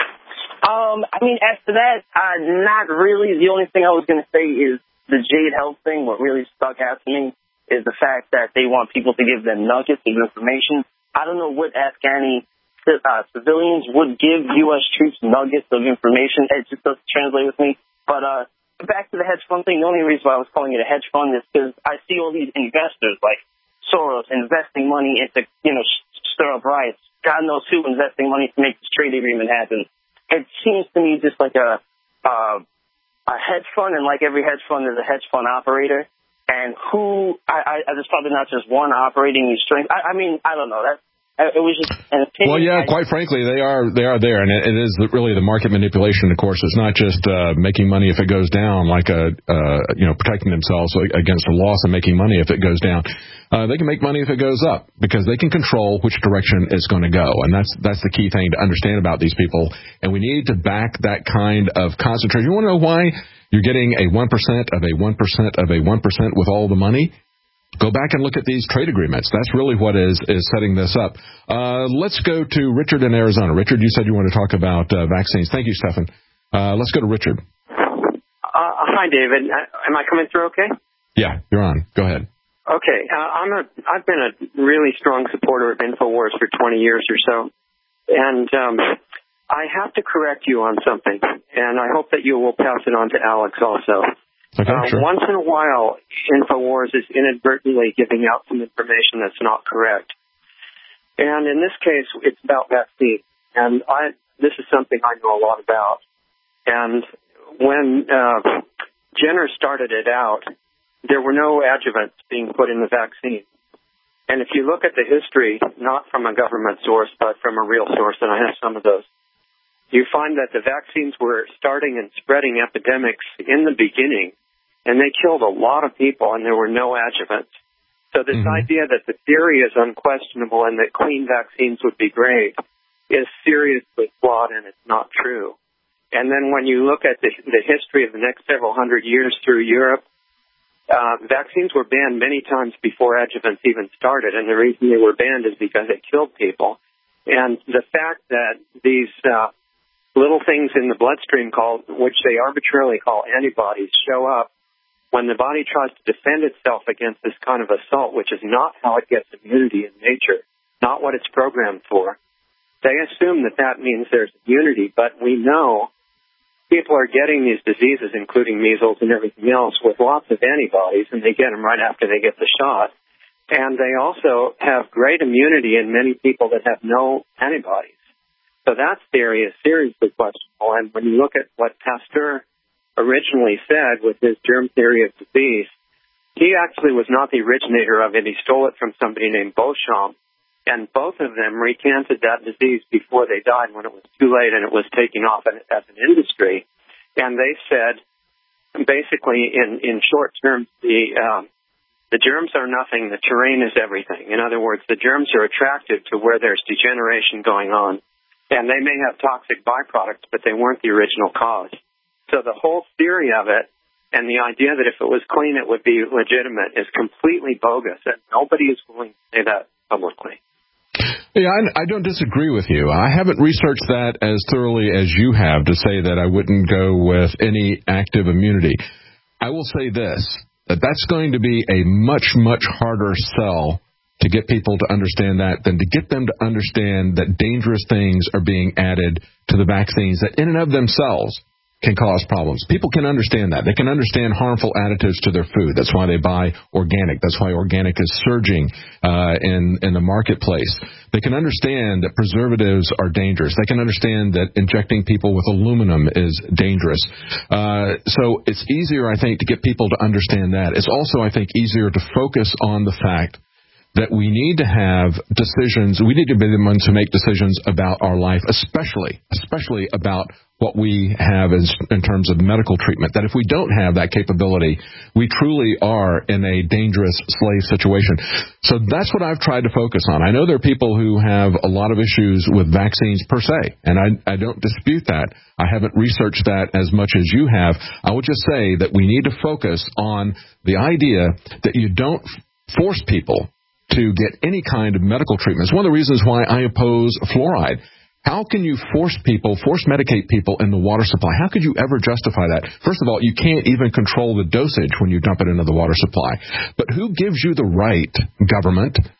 Um, I mean, as to that, uh, not really. The only thing I was going to say is the Jade Health thing. What really stuck out to me is the fact that they want people to give them nuggets of information. I don't know what Afghani uh, civilians would give U S troops nuggets of information. It just doesn't translate with me. But uh, back to the hedge fund thing, the only reason why I was calling it a hedge fund is because I see all these investors like Soros investing money into, you know, stir up riots. God knows who investing money to make this trade agreement happen. It seems to me just like a uh, a hedge fund, and like every hedge fund, there's a hedge fund operator. And who, I, I, there's probably not just one operating these strings. I, I mean, I don't know. That it was just an opinion. Well, yeah, quite frankly, they are they are there, and it, it is really the market manipulation. Of course, it's not just uh, making money if it goes down, like a uh, you know protecting themselves against a loss and making money if it goes down. Uh, they can make money if it goes up because they can control which direction it's going to go, and that's that's the key thing to understand about these people. And we need to back that kind of concentration. You want to know why you're getting a one percent of a one percent of a one percent with all the money? Go back and look at these trade agreements. That's really what is, is setting this up. Uh, let's go to Richard in Arizona. Richard, you said you want to talk about uh, vaccines. Thank you, Stefan. Uh, let's go to Richard. Uh, hi, David. Am I coming through okay? Yeah, you're on. Go ahead. Okay. Uh, I'm a, I've been a really strong supporter of InfoWars for twenty years or so. And um, I have to correct you on something, and I hope that you will pass it on to Alex also. Okay, uh, sure. Once in a while, InfoWars is inadvertently giving out some information that's not correct. And in this case, it's about vaccines. And I, this is something I know a lot about. And when uh, Jenner started it out, there were no adjuvants being put in the vaccine. And if you look at the history, not from a government source, but from a real source, and I have some of those, you find that the vaccines were starting and spreading epidemics in the beginning, and they killed a lot of people, and there were no adjuvants. So this mm-hmm. idea that the theory is unquestionable and that clean vaccines would be great is seriously flawed, and it's not true. And then when you look at the, the history of the next several hundred years through Europe, uh, vaccines were banned many times before adjuvants even started, and the reason they were banned is because it killed people. And the fact that these uh, little things in the bloodstream, called, which they arbitrarily call antibodies, show up when the body tries to defend itself against this kind of assault, which is not how it gets immunity in nature, not what it's programmed for. They assume that that means there's immunity, but we know people are getting these diseases, including measles and everything else, with lots of antibodies, and they get them right after they get the shot. And they also have great immunity in many people that have no antibodies. So that theory is seriously questionable. And when you look at what Pasteur originally said with his germ theory of disease, he actually was not the originator of it. He stole it from somebody named Beauchamp, and both of them recanted that disease before they died when it was too late and it was taking off as an industry. And they said, basically, in, in short terms, the um, the germs are nothing, the terrain is everything. In other words, the germs are attracted to where there's degeneration going on, and they may have toxic byproducts, but they weren't the original cause. So the whole theory of it and the idea that if it was clean it would be legitimate is completely bogus, and nobody is willing to say that publicly. Yeah, I, I don't disagree with you. I haven't researched that as thoroughly as you have to say that I wouldn't go with any active immunity. I will say this, that that's going to be a much, much harder sell to get people to understand that than to get them to understand that dangerous things are being added to the vaccines that in and of themselves can cause problems. People can understand that. They can understand harmful additives to their food. That's why they buy organic. That's why organic is surging uh, in, in the marketplace. They can understand that preservatives are dangerous. They can understand that injecting people with aluminum is dangerous. Uh, so it's easier, I think, to get people to understand that. It's also, I think, easier to focus on the fact that we need to have decisions, we need to be the ones who make decisions about our life, especially, especially about what we have in, in terms of medical treatment, that if we don't have that capability, we truly are in a dangerous slave situation. So that's what I've tried to focus on. I know there are people who have a lot of issues with vaccines per se, and I, I don't dispute that. I haven't researched that as much as you have. I would just say that we need to focus on the idea that you don't force people to get any kind of medical treatment. It's one of the reasons why I oppose fluoride. How can you force people, force medicate people in the water supply? How could you ever justify that? First of all, you can't even control the dosage when you dump it into the water supply. But who gives you the right, government,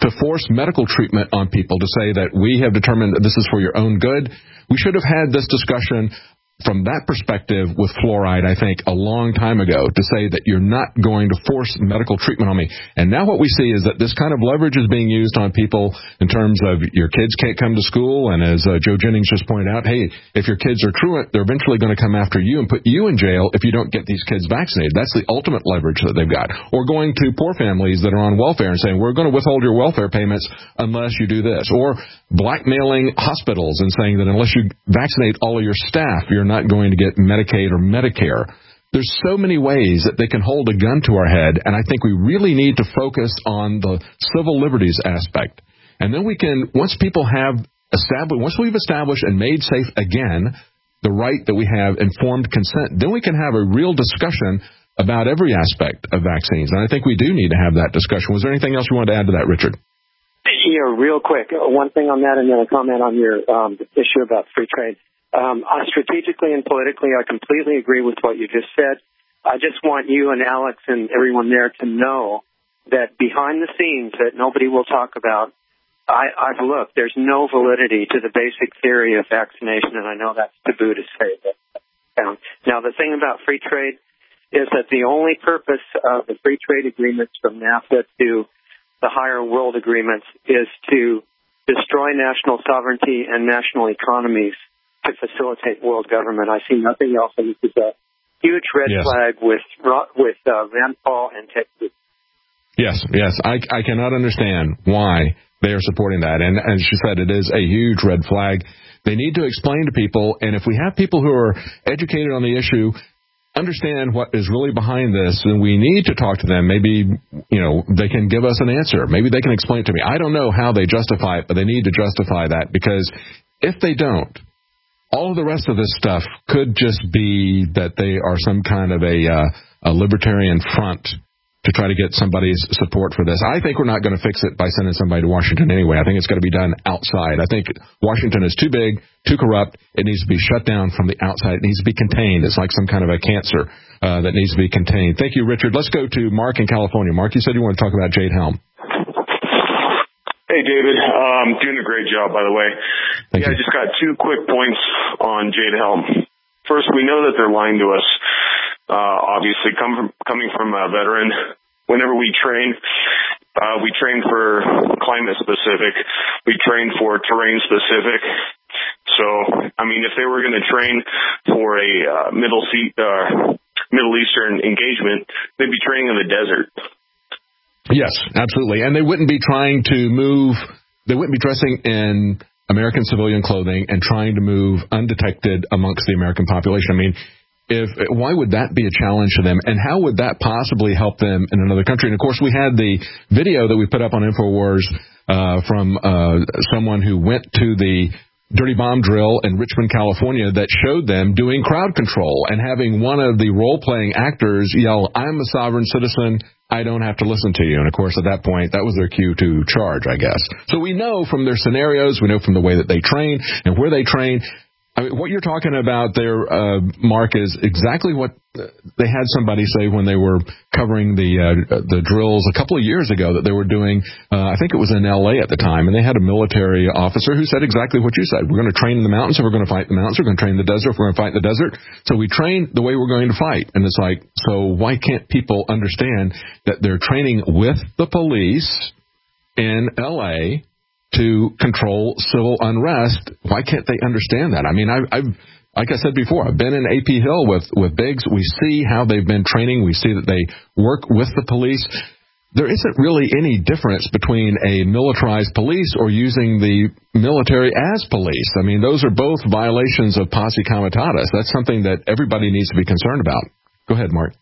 to force medical treatment on people to say that we have determined that this is for your own good. We should have had this discussion from that perspective with fluoride, I think, a long time ago, to say that you're not going to force medical treatment on me. And now what we see is that this kind of leverage is being used on people in terms of your kids can't come to school. And as uh, Joe Jennings just pointed out, hey, if your kids are truant, they're eventually going to come after you and put you in jail if you don't get these kids vaccinated. That's the ultimate leverage that they've got. Or going to poor families that are on welfare and saying, we're going to withhold your welfare payments unless you do this. Or blackmailing hospitals and saying that unless you vaccinate all of your staff, you're not going to get Medicaid or Medicare. There's so many ways that they can hold a gun to our head, and I think we really need to focus on the civil liberties aspect. And then we can, once people have established, once we've established and made safe again the right that we have informed consent, then we can have a real discussion about every aspect of vaccines. And I think we do need to have that discussion. Was there anything else you wanted to add to that, Richard? Yeah, real quick. One thing on that, and then a comment on your um, issue about free trade. Um, uh, strategically and politically, I completely agree with what you just said. I just want you and Alex and everyone there to know that behind the scenes that nobody will talk about, I, I've looked. There's no validity to the basic theory of vaccination, and I know that's taboo to say. But, um, now, the thing about free trade is that the only purpose of the free trade agreements from NAFTA to the higher world agreements is to destroy national sovereignty and national economies to facilitate world government. I see nothing else, and this is a huge red yes. flag with with uh, Rand Paul and Texas. Yes, yes, I, I cannot understand why they are supporting that, and as she said, it is a huge red flag. They need to explain to people, and if we have people who are educated on the issue, understand what is really behind this, and we need to talk to them. Maybe, you know, they can give us an answer. Maybe they can explain it to me. I don't know how they justify it, but they need to justify that, because if they don't, all of the rest of this stuff could just be that they are some kind of a, uh, a libertarian front to try to get somebody's support for this. I think we're not going to fix it by sending somebody to Washington anyway. I think it's got to be done outside. I think Washington is too big, too corrupt. It needs to be shut down from the outside. It needs to be contained. It's like some kind of a cancer uh, that needs to be contained. Thank you, Richard. Let's go to Mark in California. Mark, you said you want to talk about Jade Helm. Hey, David. Um, doing a great job, by the way. Thank yeah, you. I just got two quick points on Jade Helm. First, we know that they're lying to us. Uh, obviously, come from, coming from a veteran, whenever we train, uh, we train for climate specific. We train for terrain specific. So, I mean, if they were going to train for a uh, Middle, sea, uh, Middle Eastern engagement, they'd be training in the desert. Yes, absolutely. And they wouldn't be trying to move, they wouldn't be dressing in American civilian clothing and trying to move undetected amongst the American population. I mean, if why would that be a challenge to them? And how would that possibly help them in another country? And, of course, we had the video that we put up on InfoWars uh, from uh, someone who went to the dirty bomb drill in Richmond, California, that showed them doing crowd control and having one of the role-playing actors yell, "I'm a sovereign citizen, I don't have to listen to you." And, of course, at that point, that was their cue to charge, I guess. So we know from their scenarios, we know from the way that they train and where they train. I mean, what you're talking about there, uh, Mark, is exactly what they had somebody say when they were covering the uh, the drills a couple of years ago that they were doing. Uh, I think it was in L A at the time, and they had a military officer who said exactly what you said. We're going to train in the mountains, and we're going to fight in the mountains. We're going to train in the desert, we're going to fight in the desert. So we train the way we're going to fight. And it's like, so why can't people understand that they're training with the police in L A to control civil unrest? Why can't they understand that? I mean, I've, I've like I said before, I've been in A P Hill with, with Biggs. We see how they've been training. We see that they work with the police. There isn't really any difference between a militarized police or using the military as police. I mean, those are both violations of posse comitatus. That's something that everybody needs to be concerned about. Go ahead, Mark.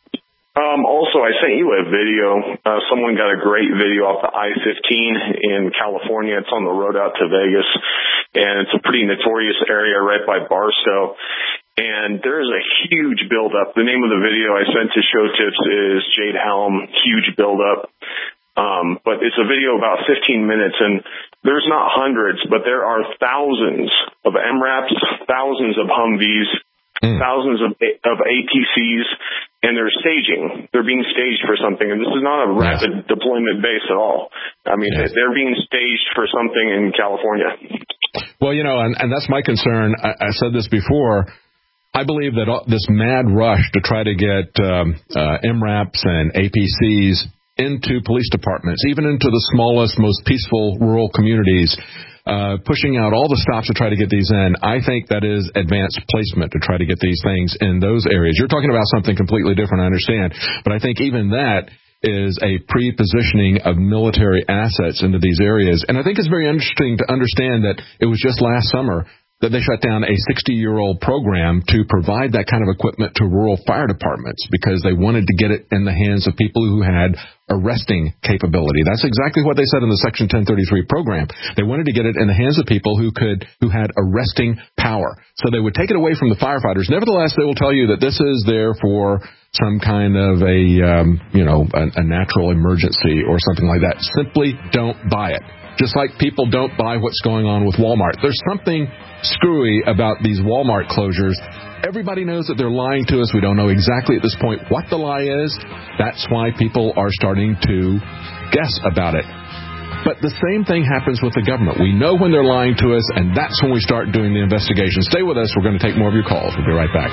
Um, also, I sent you a video. Uh, someone got a great video off the I fifteen in California. It's on the road out to Vegas, and it's a pretty notorious area right by Barstow. And there's a huge buildup. The name of the video I sent to Show Tips is Jade Helm, huge buildup. Um, but it's a video about fifteen minutes, and there's not hundreds, but there are thousands of M RAPs, thousands of Humvees, Mm. thousands of of A P Cs, and they're staging. They're being staged for something, and this is not a rapid yes. deployment base at all. I mean, yes. they're being staged for something in California. Well, you know, and, and that's my concern. I, I said this before. I believe that all, this mad rush to try to get um, uh, M RAPs and A P Cs into police departments, even into the smallest, most peaceful rural communities, uh, pushing out all the stops to try to get these in, I think that is advanced placement to try to get these things in those areas. You're talking about something completely different, I understand, but I think even that is a pre-positioning of military assets into these areas. And I think it's very interesting to understand that it was just last summer that they shut down a sixty-year-old program to provide that kind of equipment to rural fire departments because they wanted to get it in the hands of people who had arresting capability. That's exactly what they said in the Section ten thirty-three program. They wanted to get it in the hands of people who could, who had arresting power. So they would take it away from the firefighters. Nevertheless, they will tell you that this is there for some kind of a, um, you know, a, a natural emergency or something like that. Simply don't buy it. Just like people don't buy what's going on with Walmart. There's something screwy about these Walmart closures. Everybody knows that they're lying to us. We don't know exactly at this point what the lie is. That's why people are starting to guess about it. But the same thing happens with the government. We know when they're lying to us, and that's when we start doing the investigation. Stay with us. We're going to take more of your calls. We'll be right back.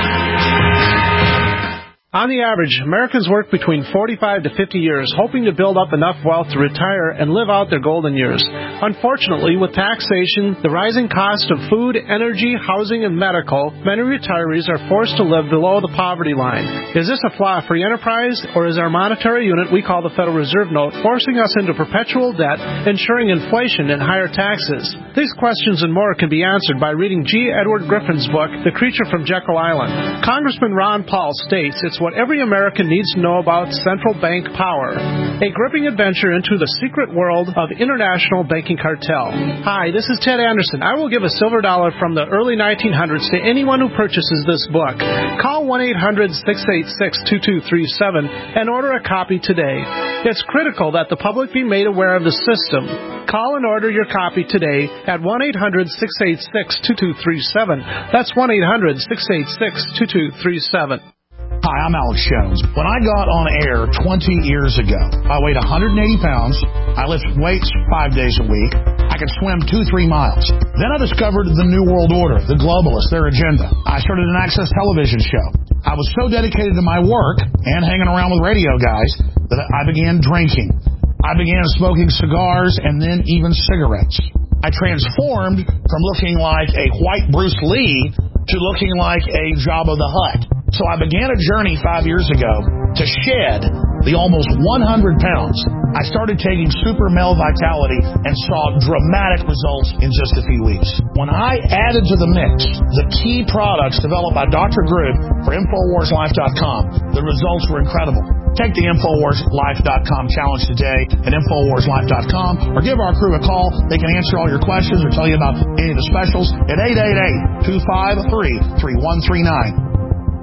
On the average, Americans work between forty-five to fifty years, hoping to build up enough wealth to retire and live out their golden years. Unfortunately, with taxation, the rising cost of food, energy, housing, and medical, many retirees are forced to live below the poverty line. Is this a flaw free enterprise, or is our monetary unit we call the Federal Reserve Note forcing us into perpetual debt, ensuring inflation and higher taxes? These questions and more can be answered by reading G. Edward Griffin's book, The Creature from Jekyll Island. Congressman Ron Paul states it's what every American needs to know about central bank power. A gripping adventure into the secret world of international banking cartel. Hi, this is Ted Anderson. I will give a silver dollar from the early nineteen hundreds to anyone who purchases this book. Call one eight hundred six eight six two two three seven and order a copy today. It's critical that the public be made aware of the system. Call and order your copy today at one eight hundred six eight six two two three seven. That's one eight hundred six eight six two two three seven. Hi, I'm Alex Jones. When I got on air twenty years ago, I weighed one hundred eighty pounds. I lift weights five days a week. I could swim two, three miles. Then I discovered the New World Order, the globalists, their agenda. I started an Access television show. I was so dedicated to my work and hanging around with radio guys that I began drinking. I began smoking cigars and then even cigarettes. I transformed from looking like a white Bruce Lee to looking like a Jabba the Hutt. So I began a journey five years ago to shed the almost one hundred pounds. I started taking Super Male Vitality and saw dramatic results in just a few weeks. When I added to the mix the key products developed by Doctor Grube for Infowars Life dot com, the results were incredible. Take the Infowars Life dot com challenge today at Infowars Life dot com or give our crew a call. They can answer all your questions or tell you about any of the specials at eight eight eight, two five three, three one three nine.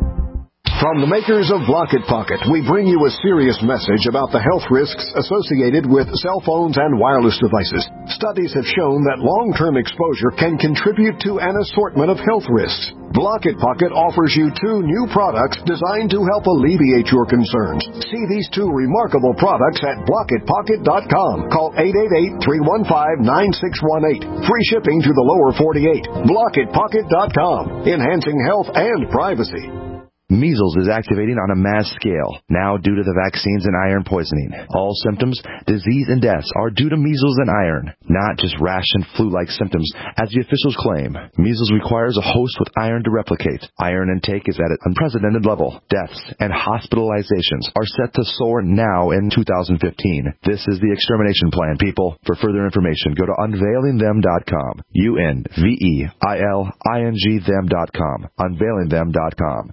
From the makers of Blocket Pocket, we bring you a serious message about the health risks associated with cell phones and wireless devices. Studies have shown that long-term exposure can contribute to an assortment of health risks. Blocket Pocket offers you two new products designed to help alleviate your concerns. See these two remarkable products at blocket pocket dot com. Call eight eight eight, three one five, nine six one eight. Free shipping to the lower forty-eight. blocket pocket dot com. Enhancing health and privacy. Measles is activating on a mass scale, now due to the vaccines and iron poisoning. All symptoms, disease, and deaths are due to measles and iron, not just rash and flu-like symptoms, as the officials claim. Measles requires a host with iron to replicate. Iron intake is at an unprecedented level. Deaths and hospitalizations are set to soar now in two thousand fifteen. This is the extermination plan, people. For further information, go to unveiling them dot com. U N V E I L I N G them dot com. unveiling them dot com.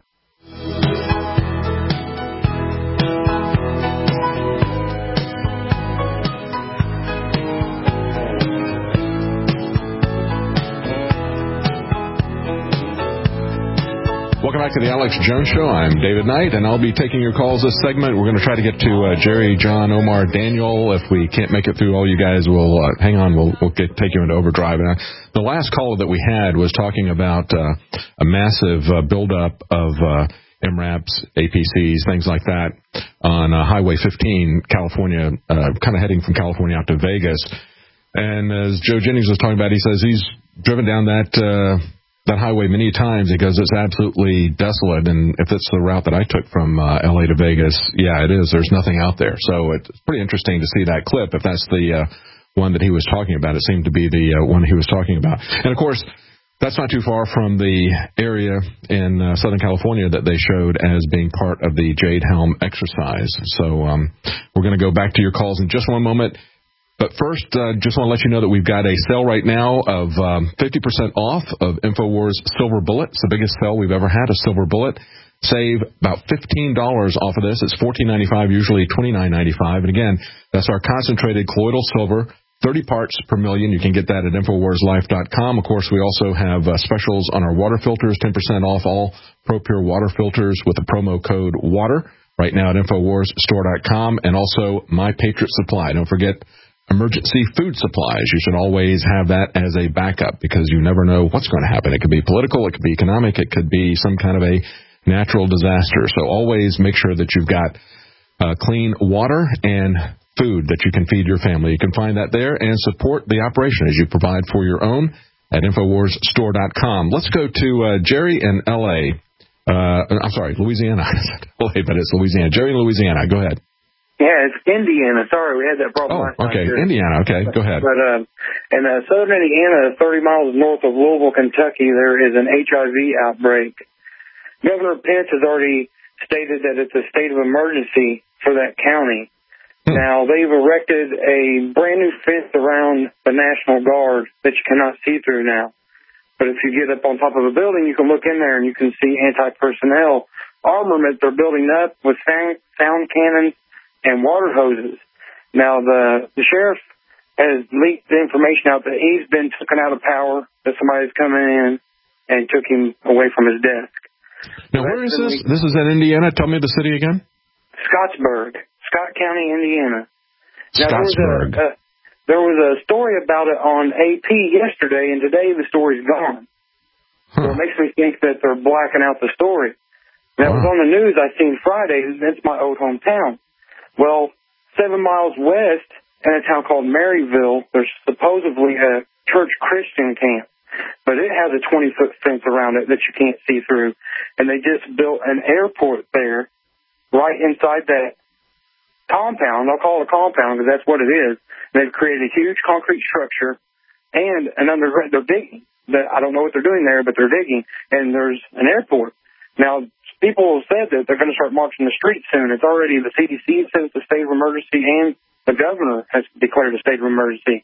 Welcome back to the Alex Jones Show. I'm David Knight, and I'll be taking your calls this segment. We're going to try to get to uh, Jerry, John, Omar, Daniel. If we can't make it through all you guys, we'll uh, hang on. We'll, we'll get, take you into overdrive. And, uh, the last caller that we had was talking about uh, a massive uh, buildup of uh, M RAPs, A P Cs, things like that on uh, Highway fifteen, California, uh, kind of heading from California out to Vegas. And as Joe Jennings was talking about, he says he's driven down that uh, that highway many times because it's absolutely desolate. And if it's the route that I took from uh, L A to Vegas, yeah, it is. There's nothing out there. So it's pretty interesting to see that clip. If that's the uh, one that he was talking about, it seemed to be the uh, one he was talking about. And, of course, that's not too far from the area in uh, Southern California that they showed as being part of the Jade Helm exercise. So um, we're going to go back to your calls in just one moment. But first, uh, just want to let you know that we've got a sale right now of um, fifty percent off of InfoWars Silver Bullet. It's the biggest sale we've ever had, a Silver Bullet. Save about fifteen dollars off of this. It's fourteen ninety-five, usually twenty-nine ninety-five. And again, that's our concentrated colloidal silver, thirty parts per million. You can get that at InfoWars Life dot com. Of course, we also have uh, specials on our water filters, ten percent off all ProPure water filters with the promo code WATER right now at InfoWars Store dot com. And also My Patriot Supply. Don't forget emergency food supplies. You should always have that as a backup because you never know what's going to happen. It could be political, it could be economic, it could be some kind of a natural disaster. So always make sure that you've got uh, clean water and food that you can feed your family. You can find that there and support the operation as you provide for your own at InfoWars Store dot com. Let's go to uh, Jerry in L A. Uh, I'm sorry, Louisiana. L A, but it's Louisiana. Jerry in Louisiana. Go ahead. Yeah, it's Indiana. Sorry, we had that problem oh, last night. Okay, Indiana. Okay, go ahead. But uh, in uh, southern Indiana, thirty miles north of Louisville, Kentucky, there is an H I V outbreak. Governor Pence has already stated that it's a state of emergency for that county. Hmm. Now, they've erected a brand new fence around the National Guard that you cannot see through now. But if you get up on top of a building, you can look in there and you can see anti-personnel armament they're building up with sound, sound cannons and water hoses. Now, the, the sheriff has leaked the information out that he's been taken out of power, that somebody's coming in and took him away from his desk. Now, so where is this? Leaked. This is in Indiana. Tell me the city again. Scottsburg, Scott County, Indiana. Now, Scottsburg. There was, a, uh, there was a story about it on A P yesterday, and today the story's gone. Huh. So it makes me think that they're blacking out the story. That wow. was on the news I seen Friday. That's my old hometown. Well, seven miles west in a town called Maryville, there's supposedly a church Christian camp, but it has a twenty-foot fence around it that you can't see through. And they just built an airport there right inside that compound. I'll call it a compound because that's what it is. They've created a huge concrete structure and an underground. They're digging. I don't know what they're doing there, but they're digging, and there's an airport. Now, people have said that they're going to start marching the streets soon. It's already, the C D C says it's a state of emergency, and the governor has declared a state of emergency.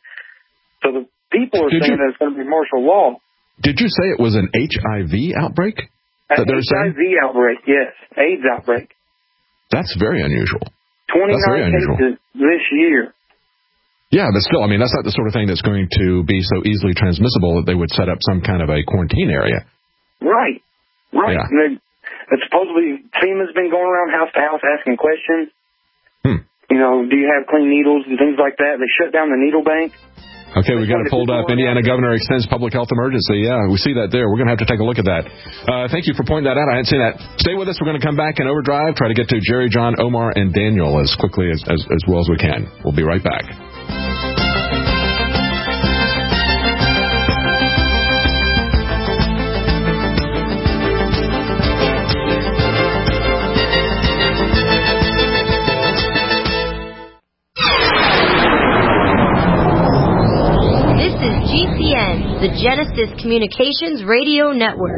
So the people are did saying you, that it's going to be martial law. Did you say it was an H I V outbreak? An H I V saying? outbreak, yes. AIDS outbreak. That's very unusual. twenty-nine cases this year. Yeah, but still, I mean, that's not the sort of thing that's going to be so easily transmissible that they would set up some kind of a quarantine area. Right. Right. Yeah. And they, and supposedly FEMA's been going around house to house asking questions. Hmm. You know, do you have clean needles and things like that? They shut down the needle bank. Okay, we got it pulled up. Indiana governor extends public health emergency. Yeah, we see that there. We're going to have to take a look at that. Uh, thank you for pointing that out. I hadn't seen that. Stay with us. We're going to come back in overdrive, try to get to Jerry, John, Omar, and Daniel as quickly as, as, as well as we can. We'll be right back. The Genesis Communications Radio Network.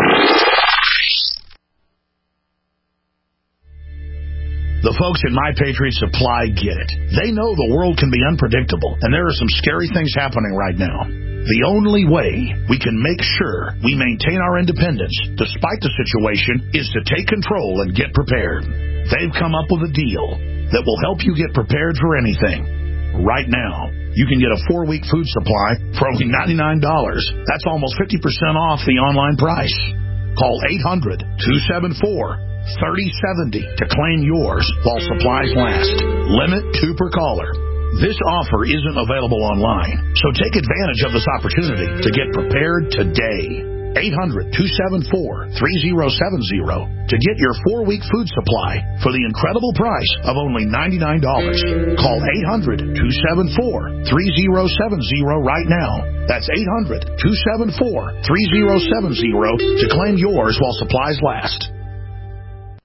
The folks at My Patriot Supply get it. They know the world can be unpredictable, and there are some scary things happening right now. The only way we can make sure we maintain our independence, despite the situation, is to take control and get prepared. They've come up with a deal that will help you get prepared for anything. Right now, you can get a four-week food supply for only ninety-nine dollars. That's almost fifty percent off the online price. Call eight hundred, two seven four, three oh seven oh to claim yours while supplies last. Limit two per caller. This offer isn't available online, so take advantage of this opportunity to get prepared today. eight hundred, two seven four, three zero seven zero to get your four-week food supply for the incredible price of only ninety-nine dollars. Call eight hundred, two seven four, three zero seven zero right now. That's eight hundred, two seven four, three zero seven zero to claim yours while supplies last.